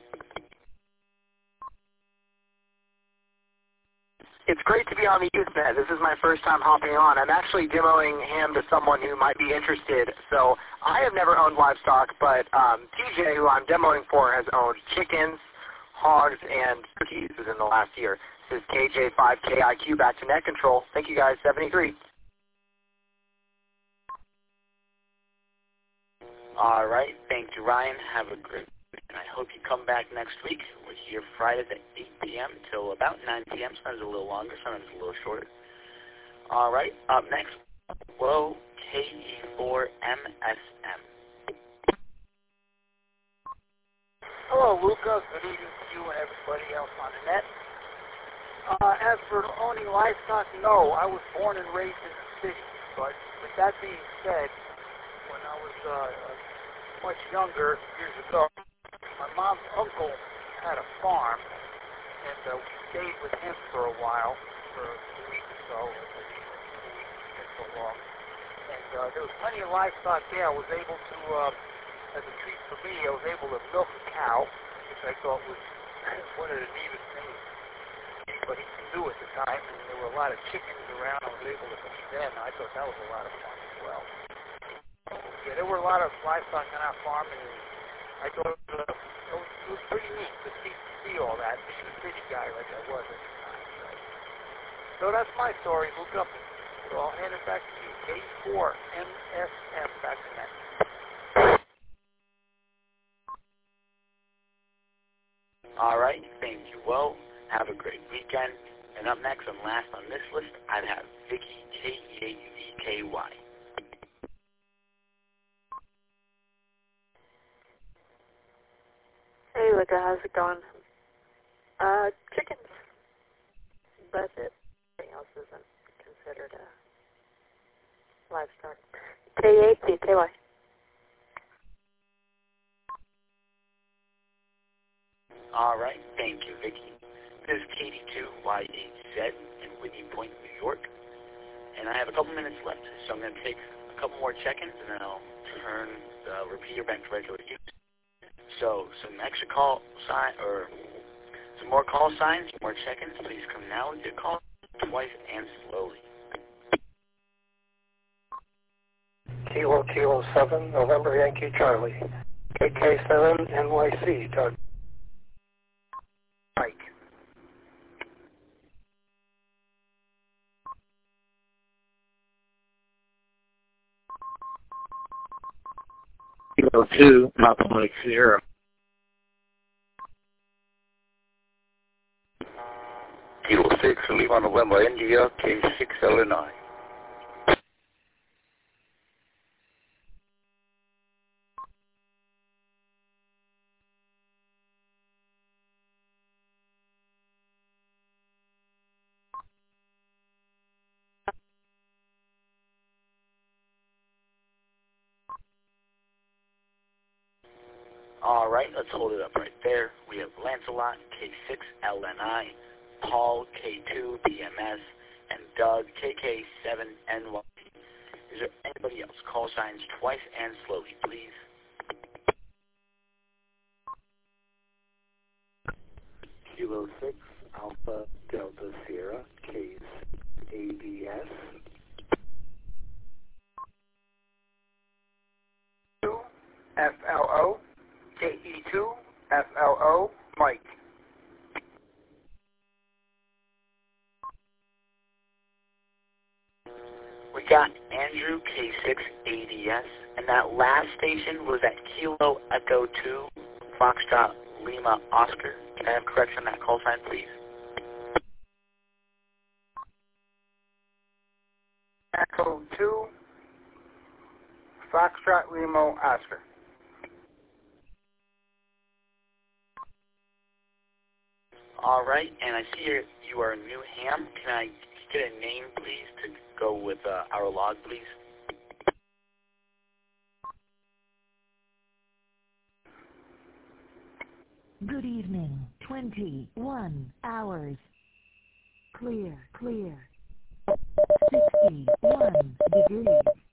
It's great to be on the Usenet. This is my first time hopping on. I'm actually demoing him to someone who might be interested. So I have never owned livestock, but um, T J, who I'm demoing for, has owned chickens, hogs, and turkeys within the last year. This is K J five K I Q, back to net control. Thank you, guys. seventy-three. All right, thank you, Ryan. Have a great week, and I hope you come back next week. We're here Fridays at eight p.m. till about nine p.m., sometimes a little longer, sometimes a little shorter. All right, up next, Whoa, K E four M S M. Hello, Luca. Good evening to you and everybody else on the net. Uh, as for owning livestock, no. I was born and raised in the city. But with that being said, when I was uh, much younger, years ago, my mom's uncle had a farm, and uh, we stayed with him for a while, for a week or so, or maybe two weeks, or so long. And uh, there was plenty of livestock there. I was able to, uh, as a treat for me, I was able to milk a cow, which I thought was one of the neatest things anybody could do at the time. And there were a lot of chickens around. I was able to feed them. I thought that was a lot of fun as well. Yeah, there were a lot of livestock on our farm, and I thought uh, it, was, it was pretty neat to see, see all that, being a city guy like I was at the time. So, so that's my story. Look up. So I'll hand it back to you. K four M S M, back to that. All right, thank you. Well, have a great weekend. And up next and last on this list, I'd have Vicky, K E eight V K Y. Hey, Luca, how's it going? Uh, chickens. That's it. Anything else isn't considered a livestock. K eight V K Y. All right. Thank you, Vicky. This is Katie two Y H Z in Whitney Point, New York. And I have a couple minutes left, so I'm going to take a couple more check-ins, and then I'll turn the repeater back to regular use. So some extra call sign, or some more call signs, more check-ins. Please come now with your call twice and slowly. Kilo Kilo seven, November Yankee Charlie. K K seven N Y C, Doug. Mike. Kilo two, Papa Mike Sierra. Kilo six, Lima November India, K six L N I. All right, let's hold it up right there. We have Lancelot, K six L N I, Paul, K two P M S, and Doug, K K seven N Y. Is there anybody else? Call signs twice and slowly, please. Kilo six, Alpha Delta Sierra, K six A D S. two F L O, K E two F L O, Mike. We got Andrew, K six A D S, and that last station was at Kilo Echo two, Foxtrot Lima Oscar. Can I have correction on that call sign, please? Echo two, Foxtrot Lima Oscar. All right, and I see you're, you are New Ham. Can I get a name, please, to go with uh, our log, please? Good evening. twenty-one hours. Clear, clear. sixty-one degrees.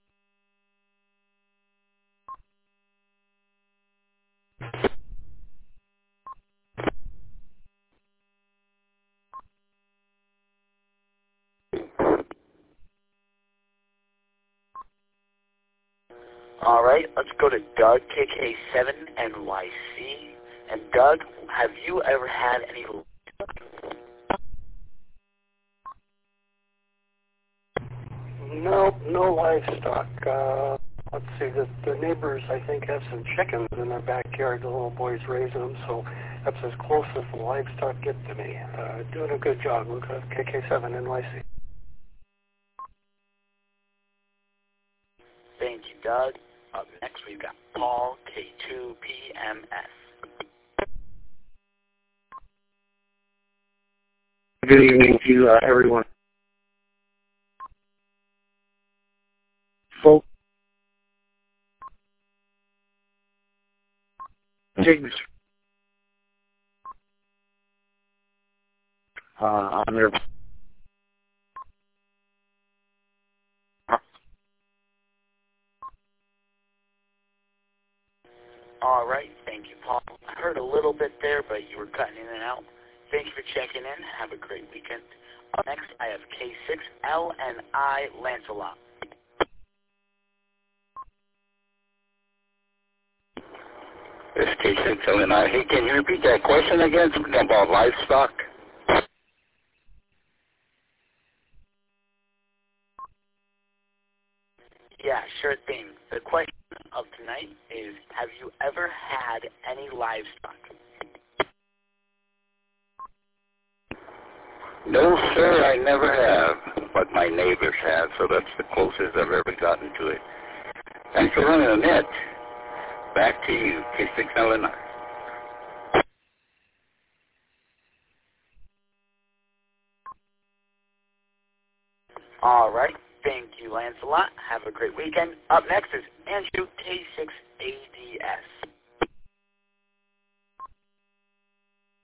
All right, let's go to Doug, K K seven N Y C. And Doug, have you ever had any... No, no livestock. Uh, let's see, the, the neighbors, I think, have some chickens in their backyard. The little boys raising them, so that's as close as the livestock get to me. Uh, doing a good job, Luca, K K seven N Y C. Thank you, Doug. Up next, we've got Paul, K two P M S. Good evening to uh, everyone. Folks, James, uh, on their All right, thank you, Paul. I heard a little bit there, but you were cutting in and out. Thank you for checking in. Have a great weekend. Up next, I have K six L N I Lancelot. This is K six L N I. Hey, can you repeat that question again? Something about livestock? Yeah, sure thing. The question of tonight is, have you ever had any livestock? No, sir, I never have, but my neighbors have, so that's the closest I've ever gotten to it. Thanks for running the net. Back to you, K six L N I. All right. Thank you, Lancelot. Have a great weekend. Up next is Andrew, K six A D S.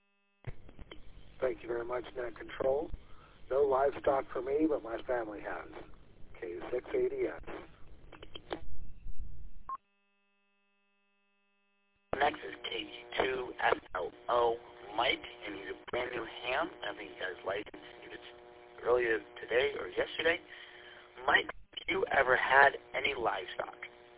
Thank you very much, Net Control. No livestock for me, but my family has. K six eighty S. Next is K G two F L O Mike, and he's a brand new ham. I think he got his license either earlier today or yesterday. Mike, have you ever had any livestock?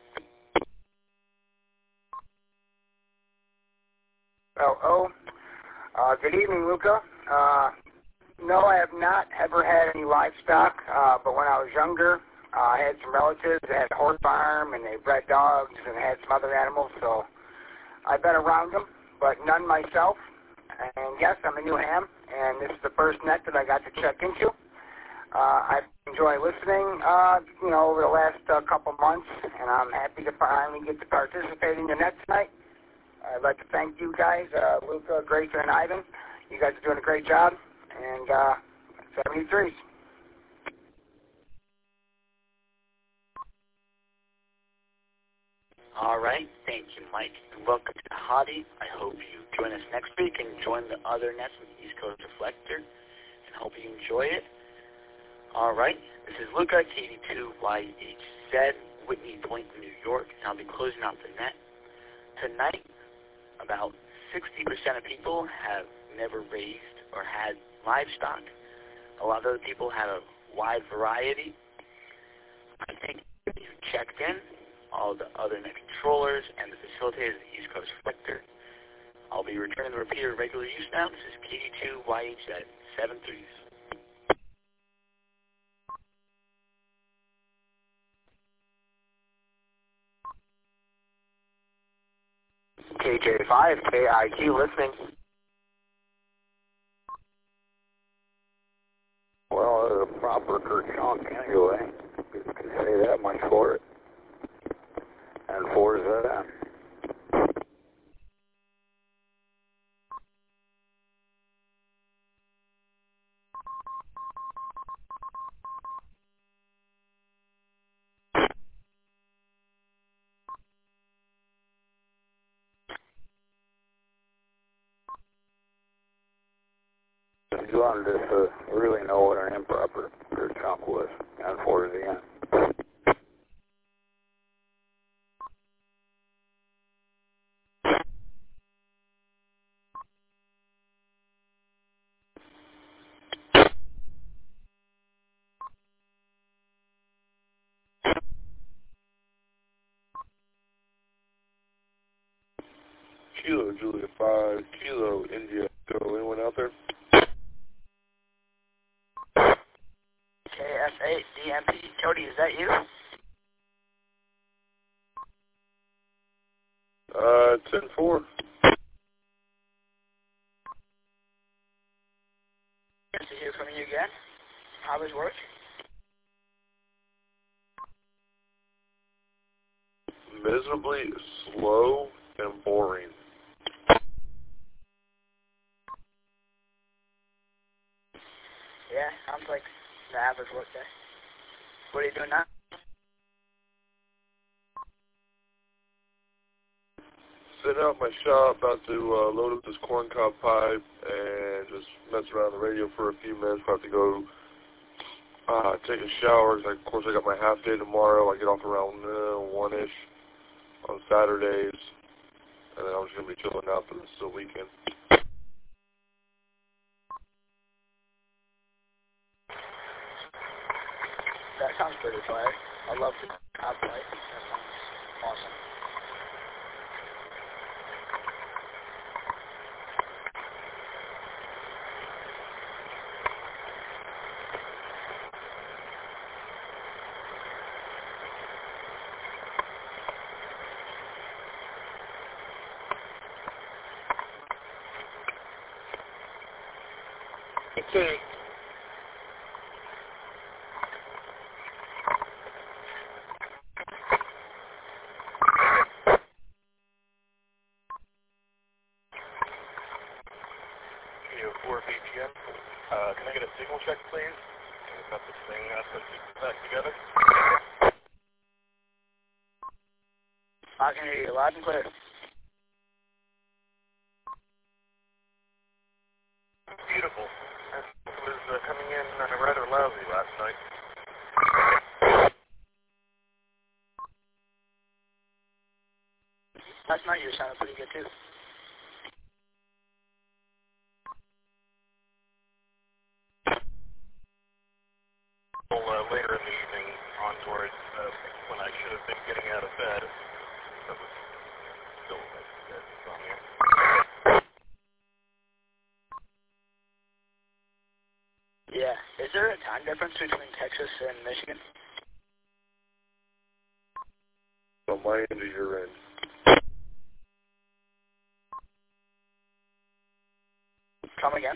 Oh, oh. Uh, good evening, Luca. Uh, no, I have not ever had any livestock, uh, but when I was younger, uh, I had some relatives that had a horse farm, and they bred dogs and had some other animals, so I've been around them, but none myself. And yes, I'm a new ham, and this is the first net that I got to check into. Uh, I enjoy listening, uh, you know, over the last uh, couple months, and I'm happy to finally get to participate in your net tonight. I'd like to thank you guys, uh, Luca, Grayson, and Ivan. You guys are doing a great job, and uh, seventy-threes. All right. Thank you, Mike. And welcome to the Hottie. I hope you join us next week and join the other nets in the East Coast Reflector, and hope you enjoy it. All right. This is Luca, K D two Y H Z, Whitney Point, New York, and I'll be closing out the net. Tonight, about sixty percent of people have never raised or had livestock. A lot of other people have a wide variety. I think if you checked in, all the other net controllers and the facilitators of the East Coast Reflector. I'll be returning the repeater of regular use now. This is K D two Y H Z, seven threes. K J five, K I Q listening. Well, it's a proper Kerchunk anyway. You can say that much for it. And four Z N. You wanted us to really know what an improper Kerchunk was, and four Z N. Kilo Julia five, Kilo India. Go. Anyone out there? K F eight D M P. Cody, is that you? Uh, ten four. Nice to hear from you again. How was work? Miserably slow and boring. Yeah, sounds like the average work day. What are you doing now? Sitting out my shop, about to uh, load up this corncob pipe and just mess around the radio for a few minutes. About to go uh, take a shower. Like, of course, I got my half day tomorrow. I get off around uh, one-ish on Saturdays. And then I'm just going to be chilling out for the still weekend. That sounds pretty fire. I love the top light. That sounds awesome. Okay. four B P M. Uh, can I get a signal check, please? And if that's the thing, uh, put it back together. I can hear you loud and clear. Beautiful. coming in uh, rather lousy last night. Last night you were sounding pretty good too. Well, uh, later in the evening onwards, uh, when I should have been getting out of bed, that was still uh, on here. Yeah. Is there a time difference between Texas and Michigan? On my end or your end? Come again?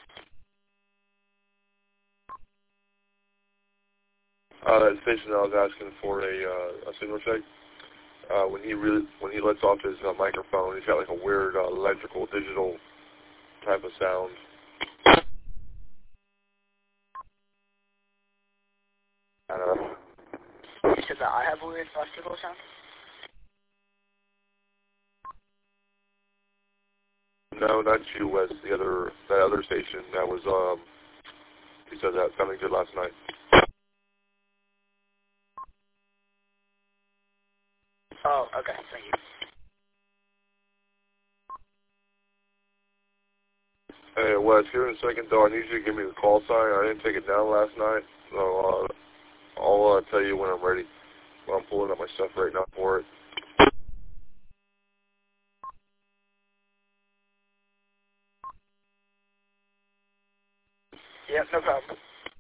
Uh, that station I was asking for a, uh, a signal check. Uh, when he really, when he lets off his uh, microphone, he's got like a weird uh, electrical, digital type of sound. I don't know. You said that I have a weird electrical sound? No, not you, Wes. The other, that other station that was, um, he said that sounded good last night. Oh, okay. Thank you. Hey, Wes, here in a second, though, I need you to give me the call sign. I didn't take it down last night, so uh, I'll uh, tell you when I'm ready. Well, I'm pulling up my stuff right now for it. Yep, no problem.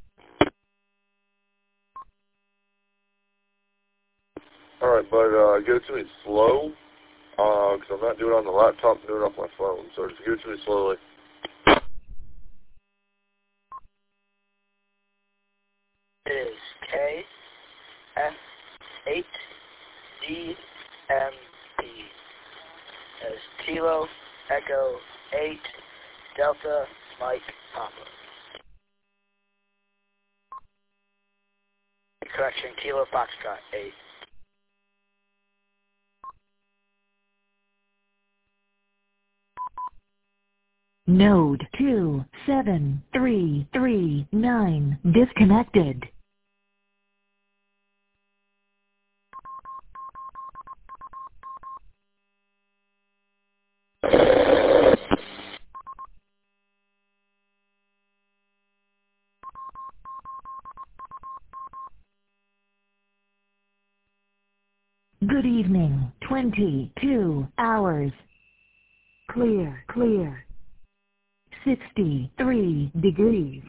Alright, but uh, give it to me slow, because uh, I'm not doing it on the laptop, I'm doing it off my phone, so just give it to me slowly. It is K F eight D M P as Kilo Echo eight Delta Mike Papa. Correction, Kilo Foxtrot eight. Node two seven three three nine disconnected. Good evening. twenty-two hours. Clear, clear. sixty-three degrees.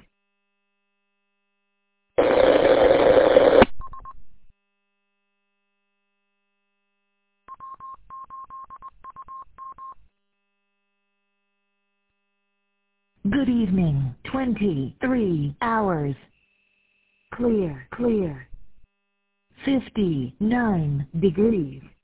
Good evening. twenty-three hours. Clear, clear. fifty-nine degrees.